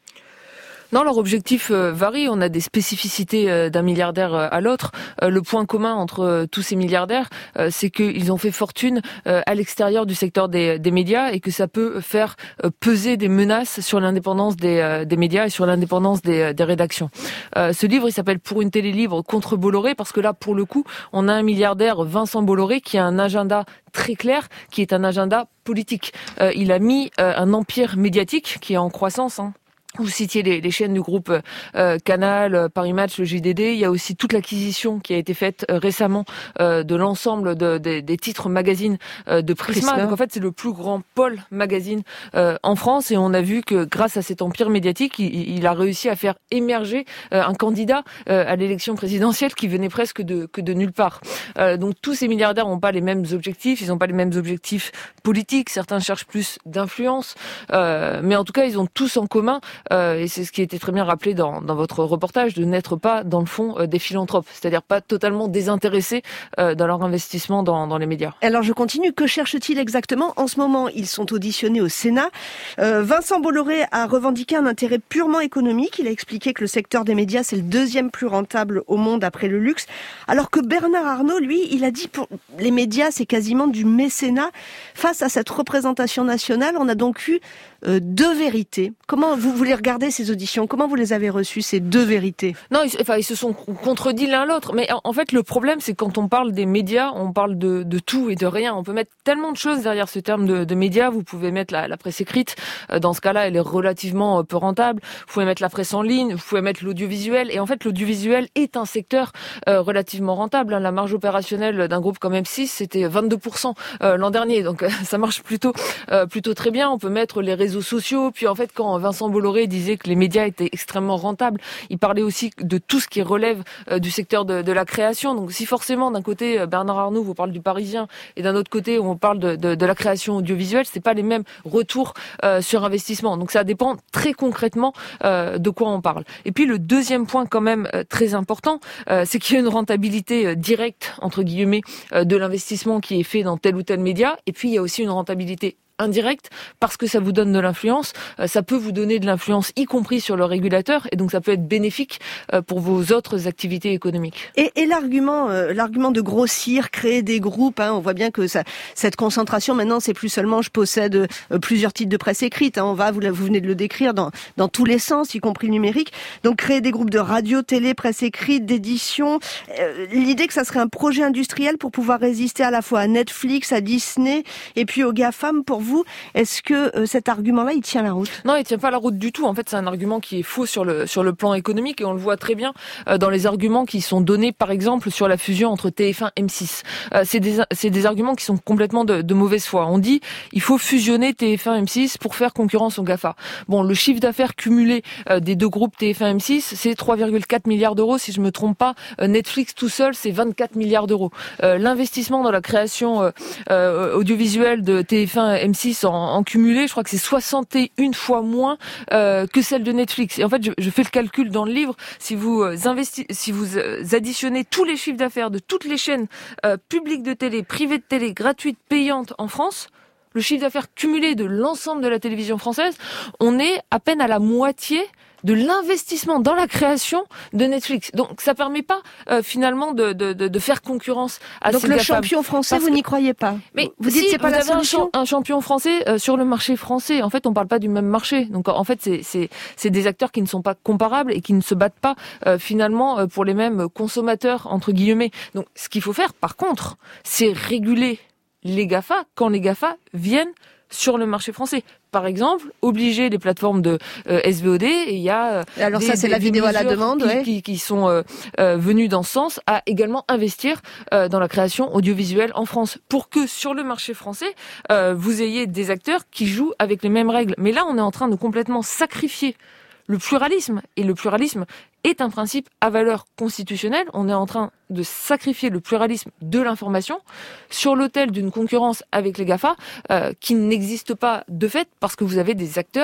Non, leur objectif euh, varie. On a des spécificités euh, d'un milliardaire euh, à l'autre. Euh, le point commun entre euh, tous ces milliardaires, euh, c'est qu'ils ont fait fortune euh, à l'extérieur du secteur des, des médias et que ça peut faire euh, peser des menaces sur l'indépendance des, euh, des médias et sur l'indépendance des, des rédactions. Euh, ce livre, il s'appelle Pour une télé libre contre Bolloré parce que là, pour le coup, on a un milliardaire, Vincent Bolloré, qui a un agenda très clair, qui est un agenda politique. Euh, il a mis euh, un empire médiatique qui est en croissance, hein. Vous citiez les, les chaînes du groupe euh, Canal, euh, Paris Match, le J D D. Il y a aussi toute l'acquisition qui a été faite euh, récemment euh, de l'ensemble de, de, des titres magazines euh, de Prisma. Prisma. Donc en fait, c'est le plus grand pôle magazine euh, en France. Et on a vu que grâce à cet empire médiatique, il, il a réussi à faire émerger euh, un candidat euh, à l'élection présidentielle qui venait presque de, que de nulle part. Euh, donc tous ces milliardaires n'ont pas les mêmes objectifs. Ils n'ont pas les mêmes objectifs politiques. Certains cherchent plus d'influence. Euh, mais en tout cas, ils ont tous en commun Euh, et c'est ce qui était très bien rappelé dans, dans votre reportage, de n'être pas, dans le fond, euh, des philanthropes, c'est-à-dire pas totalement désintéressés euh, dans leur investissement dans, dans les médias. Alors je continue, que cherchent-ils exactement? En ce moment, ils sont auditionnés au Sénat. Euh, Vincent Bolloré a revendiqué un intérêt purement économique. Il a expliqué que le secteur des médias, c'est le deuxième plus rentable au monde après le luxe. Alors que Bernard Arnault, lui, il a dit pour les médias, c'est quasiment du mécénat. Face à cette représentation nationale, on a donc eu euh, deux vérités. Comment vous voulez regarder ces auditions? Comment vous les avez reçues, ces deux vérités? Non, ils, enfin, ils se sont contredits l'un l'autre. Mais en, en fait, le problème, c'est que quand on parle des médias, on parle de, de tout et de rien. On peut mettre tellement de choses derrière ce terme de, de médias. Vous pouvez mettre la, la presse écrite. Dans ce cas-là, elle est relativement peu rentable. Vous pouvez mettre la presse en ligne. Vous pouvez mettre l'audiovisuel. Et en fait, l'audiovisuel est un secteur euh, relativement rentable. La marge opérationnelle d'un groupe comme M six, c'était vingt-deux pour cent euh, l'an dernier. Donc, ça marche plutôt, euh, plutôt très bien. On peut mettre les réseaux sociaux. Puis, en fait, quand Vincent Bolloré disait que les médias étaient extrêmement rentables, il parlait aussi de tout ce qui relève euh, du secteur de, de la création. Donc si forcément d'un côté Bernard Arnault vous parle du Parisien et d'un autre côté on parle de, de, de la création audiovisuelle, c'est pas les mêmes retours euh, sur investissement. Donc ça dépend très concrètement euh, de quoi on parle. Et puis le deuxième point quand même euh, très important, euh, c'est qu'il y a une rentabilité euh, directe entre guillemets euh, de l'investissement qui est fait dans tel ou tel média. Et puis il y a aussi une rentabilité indirect, parce que ça vous donne de l'influence, euh, ça peut vous donner de l'influence, y compris sur le régulateur, et donc ça peut être bénéfique euh, pour vos autres activités économiques. Et, et l'argument, euh, l'argument de grossir, créer des groupes, hein, on voit bien que ça, cette concentration maintenant, c'est plus seulement je possède euh, plusieurs titres de presse écrite, hein, on va, vous, vous venez de le décrire, dans, dans tous les sens, y compris le numérique. Donc créer des groupes de radio, télé, presse écrite, d'édition, euh, l'idée que ça serait un projet industriel pour pouvoir résister à la fois à Netflix, à Disney, et puis aux GAFAM. Pour vous, est-ce que euh, cet argument-là, il tient la route? Non, il tient pas la route du tout. En fait, c'est un argument qui est faux sur le sur le plan économique, et on le voit très bien euh, dans les arguments qui sont donnés, par exemple, sur la fusion entre T F un et M six. Euh, c'est des c'est des arguments qui sont complètement de, de mauvaise foi. On dit il faut fusionner T F un et M six pour faire concurrence aux GAFA. Bon, le chiffre d'affaires cumulé euh, des deux groupes T F un et M six, c'est trois virgule quatre milliards d'euros. Si je me trompe pas, euh, Netflix tout seul, c'est vingt-quatre milliards d'euros. Euh, l'investissement dans la création euh, euh, audiovisuelle de T F un et M six En, en cumulé, je crois que c'est soixante et une fois moins euh, que celle de Netflix. Et en fait, je, je fais le calcul dans le livre. Si vous euh, investi- si vous euh, additionnez tous les chiffres d'affaires de toutes les chaînes euh, publiques de télé, privées de télé, gratuites, payantes en France, le chiffre d'affaires cumulé de l'ensemble de la télévision française, on est à peine à la moitié de l'investissement dans la création de Netflix. Donc ça permet pas euh, finalement de, de, de faire concurrence à Donc ces le GAFAM. champion français, vous n'y croyez pas? Mais vous si, dites c'est pas vous la avez un, solution. un champion français euh, sur le marché français. En fait, on parle pas du même marché. Donc en fait, c'est c'est c'est des acteurs qui ne sont pas comparables et qui ne se battent pas euh, finalement euh, pour les mêmes consommateurs entre guillemets. Donc ce qu'il faut faire, par contre, c'est réguler les GAFA quand les GAFA viennent sur le marché français. Par exemple, obliger les plateformes de euh, S V O D, et il y a euh, alors des, ça c'est des, la vidéo à la mesures demande qui, ouais. qui, qui sont euh, euh, venues dans ce sens, à également investir euh, dans la création audiovisuelle en France, pour que sur le marché français, euh, vous ayez des acteurs qui jouent avec les mêmes règles. Mais là, on est en train de complètement sacrifier le pluralisme, et le pluralisme est un principe à valeur constitutionnelle. On est en train de sacrifier le pluralisme de l'information sur l'autel d'une concurrence avec les GAFA euh, qui n'existe pas de fait, parce que vous avez des acteurs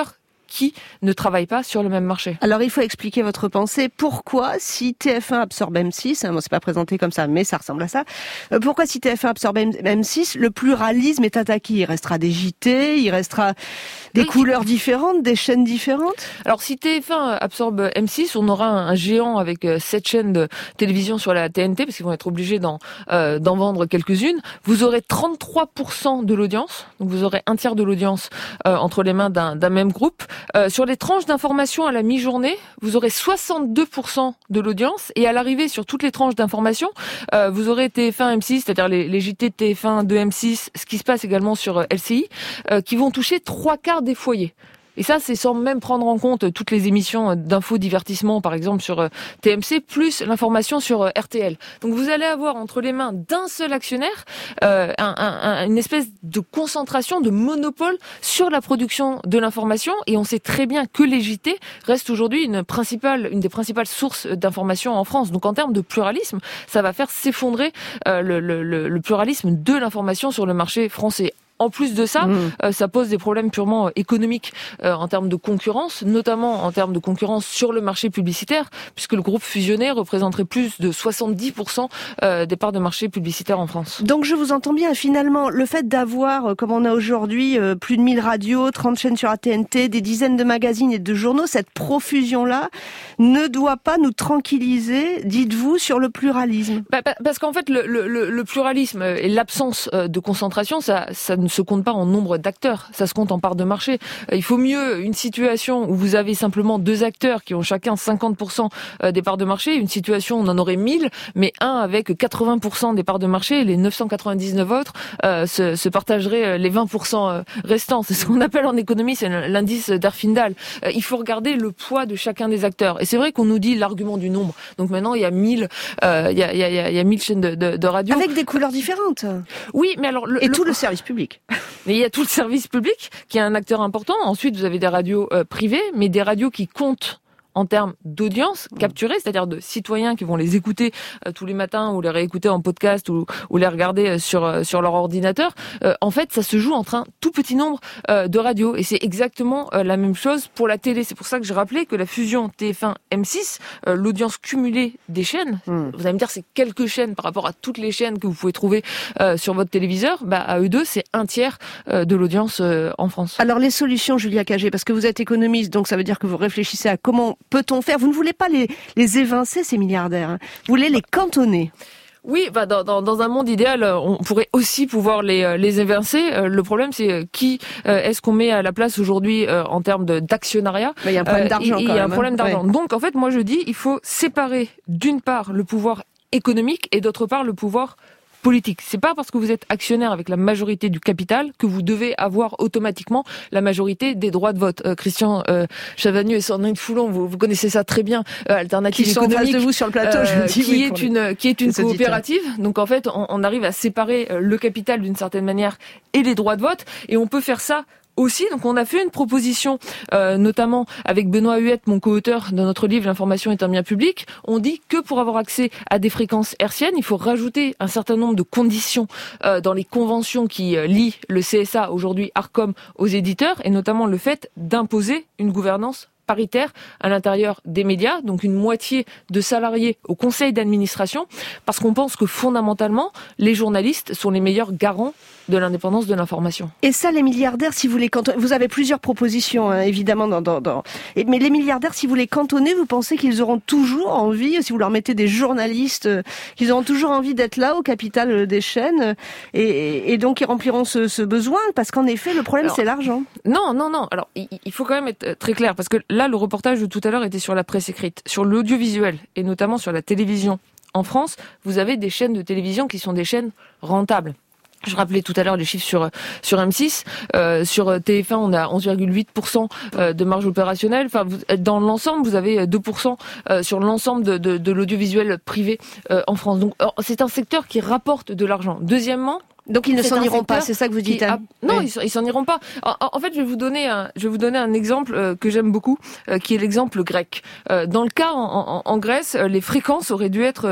qui ne travaillent pas sur le même marché. Alors il faut expliquer votre pensée. Pourquoi, si T F un absorbe M six, hein, bon, c'est pas présenté comme ça, mais ça ressemble à ça, euh, pourquoi si T F un absorbe M six, le pluralisme est attaqué? Il restera des J T, il restera des oui. couleurs différentes, des chaînes différentes? Alors si T F un absorbe M six, on aura un, un géant avec euh, sept chaînes de télévision sur la T N T, parce qu'ils vont être obligés d'en, euh, d'en vendre quelques-unes. Vous aurez trente-trois pour cent de l'audience, donc vous aurez un tiers de l'audience euh, entre les mains d'un, d'un même groupe. Euh, sur les tranches d'information à la mi-journée, vous aurez soixante-deux pour cent de l'audience, et à l'arrivée sur toutes les tranches d'information, euh, vous aurez T F un M six, c'est-à-dire les, les J T de T F un, de M six, ce qui se passe également sur euh, L C I, euh, qui vont toucher trois quarts des foyers. Et ça, c'est sans même prendre en compte toutes les émissions d'infodivertissement, par exemple sur T M C, plus l'information sur R T L. Donc vous allez avoir entre les mains d'un seul actionnaire euh, un, un, une espèce de concentration, de monopole sur la production de l'information. Et on sait très bien que les J T restent aujourd'hui une principale, une des principales sources d'information en France. Donc en termes de pluralisme, ça va faire s'effondrer euh, le, le, le pluralisme de l'information sur le marché français. En plus de ça, mmh. euh, ça pose des problèmes purement économiques euh, en termes de concurrence, notamment en termes de concurrence sur le marché publicitaire, puisque le groupe fusionné représenterait plus de soixante-dix pour cent euh, des parts de marché publicitaire en France. Donc je vous entends bien, finalement, le fait d'avoir, comme on a aujourd'hui, euh, plus de mille radios, trente chaînes sur la T N T, des dizaines de magazines et de journaux, cette profusion-là ne doit pas nous tranquilliser, dites-vous, sur le pluralisme. Bah, bah, parce qu'en fait, le, le, le pluralisme et l'absence de concentration, ça, ça ne se compte pas en nombre d'acteurs, ça se compte en part de marché. Il faut mieux une situation où vous avez simplement deux acteurs qui ont chacun cinquante pour cent des parts de marché, une situation où on en aurait mille, mais un avec quatre-vingts pour cent des parts de marché et les neuf cent quatre-vingt-dix-neuf autres euh, se, se partageraient les vingt pour cent restants. C'est ce qu'on appelle en économie, c'est l'indice d'Arfindal. Il faut regarder le poids de chacun des acteurs. Et c'est vrai qu'on nous dit l'argument du nombre. Donc maintenant, il y a mille, euh, il y a, il y a, il y a mille chaînes de, de, de radio. Avec des couleurs différentes. Oui, mais alors... Le, et le... tout le service public. Mais il y a tout le service public qui est un acteur important. Ensuite, vous avez des radios euh, privées, mais des radios qui comptent en termes d'audience capturée, c'est-à-dire de citoyens qui vont les écouter euh, tous les matins ou les réécouter en podcast ou, ou les regarder sur euh, sur leur ordinateur. Euh, en fait, ça se joue entre un tout petit nombre euh, de radios et c'est exactement euh, la même chose pour la télé. C'est pour ça que j'ai rappelé que la fusion T F un M six, euh, l'audience cumulée des chaînes, mmh. vous allez me dire c'est quelques chaînes par rapport à toutes les chaînes que vous pouvez trouver euh, sur votre téléviseur, bah à eux deux c'est un tiers euh, de l'audience euh, en France. Alors les solutions, Julia Cagé, parce que vous êtes économiste, donc ça veut dire que vous réfléchissez à comment peut-on faire? Vous ne voulez pas les, les évincer, ces milliardaires, hein. Vous voulez les cantonner. Oui, bah dans, dans, dans un monde idéal, on pourrait aussi pouvoir les, les évincer. Le problème, c'est qui est-ce qu'on met à la place aujourd'hui en termes de, d'actionnariat? Il y a un problème d'argent. Il y a un problème d'argent. Ouais. Donc, en fait, moi, je dis, il faut séparer d'une part le pouvoir économique et d'autre part le pouvoir politique. C'est pas parce que vous êtes actionnaire avec la majorité du capital que vous devez avoir automatiquement la majorité des droits de vote. Euh, Christian euh, Chavagneux et Sandrine Foulon, vous, vous connaissez ça très bien. Euh, Alternative qui sont économique, en face de vous sur le plateau, je euh, dis qui oui est une qui est une coopérative. Donc en fait, on, on arrive à séparer le capital d'une certaine manière et les droits de vote, et on peut faire ça aussi. Donc on a fait une proposition, euh, notamment avec Benoît Huette, mon co-auteur de notre livre L'information est un bien public. On dit que pour avoir accès à des fréquences hertziennes, il faut rajouter un certain nombre de conditions euh, dans les conventions qui euh, lient le C S A, aujourd'hui Arcom, aux éditeurs, et notamment le fait d'imposer une gouvernance paritaire à l'intérieur des médias, donc une moitié de salariés au conseil d'administration, parce qu'on pense que fondamentalement, les journalistes sont les meilleurs garants de l'indépendance de l'information. Et ça, les milliardaires, si vous les cantonnez, vous avez plusieurs propositions, hein, évidemment, dans, dans, dans... Et, mais les milliardaires, si vous les cantonnez, vous pensez qu'ils auront toujours envie, si vous leur mettez des journalistes, euh, qu'ils auront toujours envie d'être là, au capital des chaînes, euh, et, et donc ils rempliront ce, ce besoin, parce qu'en effet, le problème, Alors, c'est l'argent. Non, non, non. Alors, il, il faut quand même être très clair, parce que là, le reportage de tout à l'heure était sur la presse écrite, sur l'audiovisuel, et notamment sur la télévision. En France, vous avez des chaînes de télévision qui sont des chaînes rentables. Je rappelais tout à l'heure les chiffres sur sur M six, euh, sur T F un on a onze virgule huit pour cent de marge opérationnelle. Enfin, vous, dans l'ensemble, vous avez deux pour cent sur l'ensemble de, de, de l'audiovisuel privé euh, en France. Donc, c'est un secteur qui rapporte de l'argent. Deuxièmement, donc ils ne s'en iront pas, c'est ça que vous dites. A... Non, oui. ils s'en iront pas. En, en fait, je vais vous donner un, je vais vous donner un exemple euh, que j'aime beaucoup, euh, qui est l'exemple grec. Euh, dans le cas en, en, en Grèce, les fréquences auraient dû être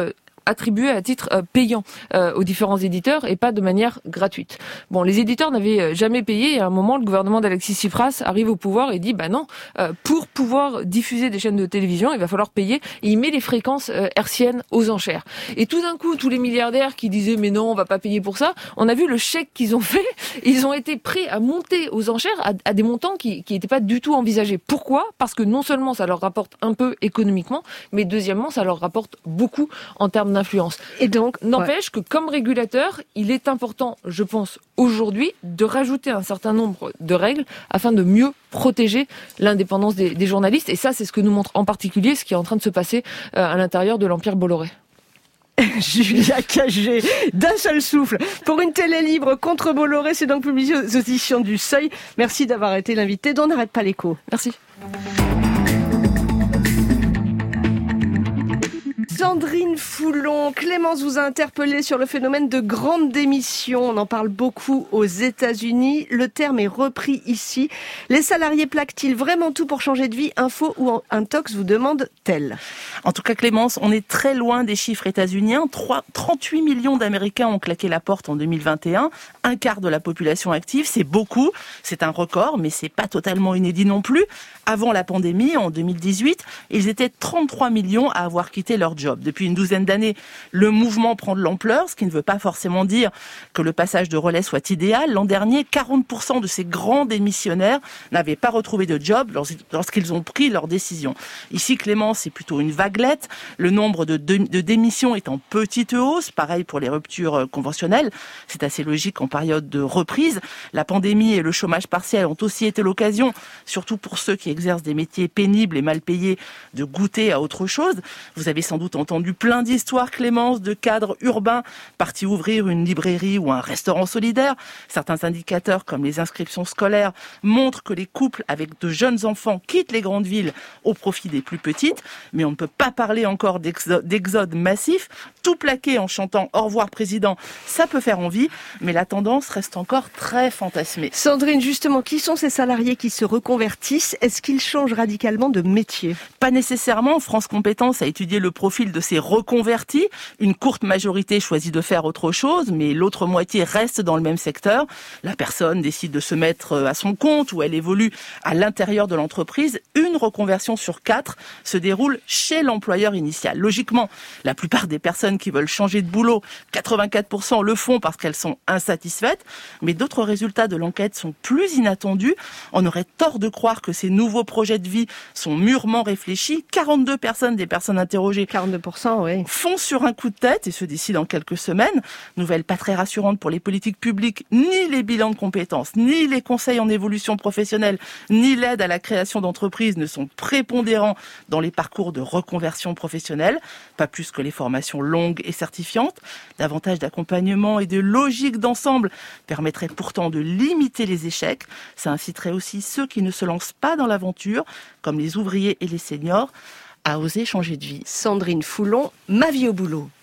attribués à titre euh, payant euh, aux différents éditeurs et pas de manière gratuite. Bon, les éditeurs n'avaient jamais payé et à un moment, le gouvernement d'Alexis Tsipras arrive au pouvoir et dit bah non, euh, pour pouvoir diffuser des chaînes de télévision, il va falloir payer. Et il met les fréquences euh, hertziennes aux enchères. Et tout d'un coup, tous les milliardaires qui disaient mais non, on va pas payer pour ça, on a vu le chèque qu'ils ont fait. Ils ont été prêts à monter aux enchères à, à des montants qui qui n'étaient pas du tout envisagés. Pourquoi ? Parce que non seulement ça leur rapporte un peu économiquement, mais deuxièmement, ça leur rapporte beaucoup en termes d'influence. Et donc, n'empêche ouais. que comme régulateur, il est important, je pense, aujourd'hui, de rajouter un certain nombre de règles afin de mieux protéger l'indépendance des, des journalistes. Et ça, c'est ce que nous montre en particulier ce qui est en train de se passer euh, à l'intérieur de l'Empire Bolloré. Julia Cagé, d'un seul souffle, pour une télé libre contre Bolloré, c'est donc publié aux auditions du Seuil. Merci d'avoir été l'invité d'On n'arrête pas l'écho. Merci. Sandrine Foulon, Clémence vous a interpellé sur le phénomène de grande démission. On en parle beaucoup aux États-Unis. Le terme est repris ici. Les salariés plaquent-ils vraiment tout pour changer de vie ? Info ou Intox vous demande-t-elle ? En tout cas, Clémence, on est très loin des chiffres états-uniens. trente-huit millions d'Américains ont claqué la porte en deux mille vingt et un. Un quart de la population active, c'est beaucoup. C'est un record, mais c'est pas totalement inédit non plus. Avant la pandémie, en deux mille dix-huit, ils étaient trente-trois millions à avoir quitté leur job. Depuis une douzaine d'années, le mouvement prend de l'ampleur, ce qui ne veut pas forcément dire que le passage de relais soit idéal. L'an dernier, quarante pour cent de ces grands démissionnaires n'avaient pas retrouvé de job lorsqu'ils ont pris leur décision. Ici, Clément, c'est plutôt une vaguelette. Le nombre de, de, de démissions est en petite hausse. Pareil pour les ruptures conventionnelles. C'est assez logique en période de reprise. La pandémie et le chômage partiel ont aussi été l'occasion, surtout pour ceux qui exercent des métiers pénibles et mal payés, de goûter à autre chose. Vous avez sans doute entendu plein d'histoires, Clémence, de cadres urbains partis ouvrir une librairie ou un restaurant solidaire. Certains indicateurs, comme les inscriptions scolaires, montrent que les couples avec de jeunes enfants quittent les grandes villes au profit des plus petites. Mais on ne peut pas parler encore d'exode, d'exode massif. Tout plaqué en chantant « Au revoir, président », ça peut faire envie, mais la tendance reste encore très fantasmée. Sandrine, justement, qui sont ces salariés qui se reconvertissent ? Est-ce qu'ils changent radicalement de métier ? Pas nécessairement. France Compétences a étudié le profil de ces reconvertis. Une courte majorité choisit de faire autre chose, mais l'autre moitié reste dans le même secteur. La personne décide de se mettre à son compte ou elle évolue à l'intérieur de l'entreprise. Une reconversion sur quatre se déroule chez l'employeur initial. Logiquement, la plupart des personnes qui veulent changer de boulot, quatre-vingt-quatre pour cent le font parce qu'elles sont insatisfaites, mais d'autres résultats de l'enquête sont plus inattendus. On aurait tort de croire que ces nouveaux projets de vie sont mûrement réfléchis. quarante-deux personnes des personnes interrogées quarante-deux pour cent, oui. font sur un coup de tête et se décident en quelques semaines. Nouvelle pas très rassurante pour les politiques publiques, ni les bilans de compétences, ni les conseils en évolution professionnelle, ni l'aide à la création d'entreprises ne sont prépondérants dans les parcours de reconversion professionnelle, pas plus que les formations longues et certifiantes. Davantage d'accompagnement et de logique d'ensemble permettrait pourtant de limiter les échecs. Ça inciterait aussi ceux qui ne se lancent pas dans l'aventure, comme les ouvriers et les seniors, à oser changer de vie. Sandrine Foulon, Ma vie au boulot.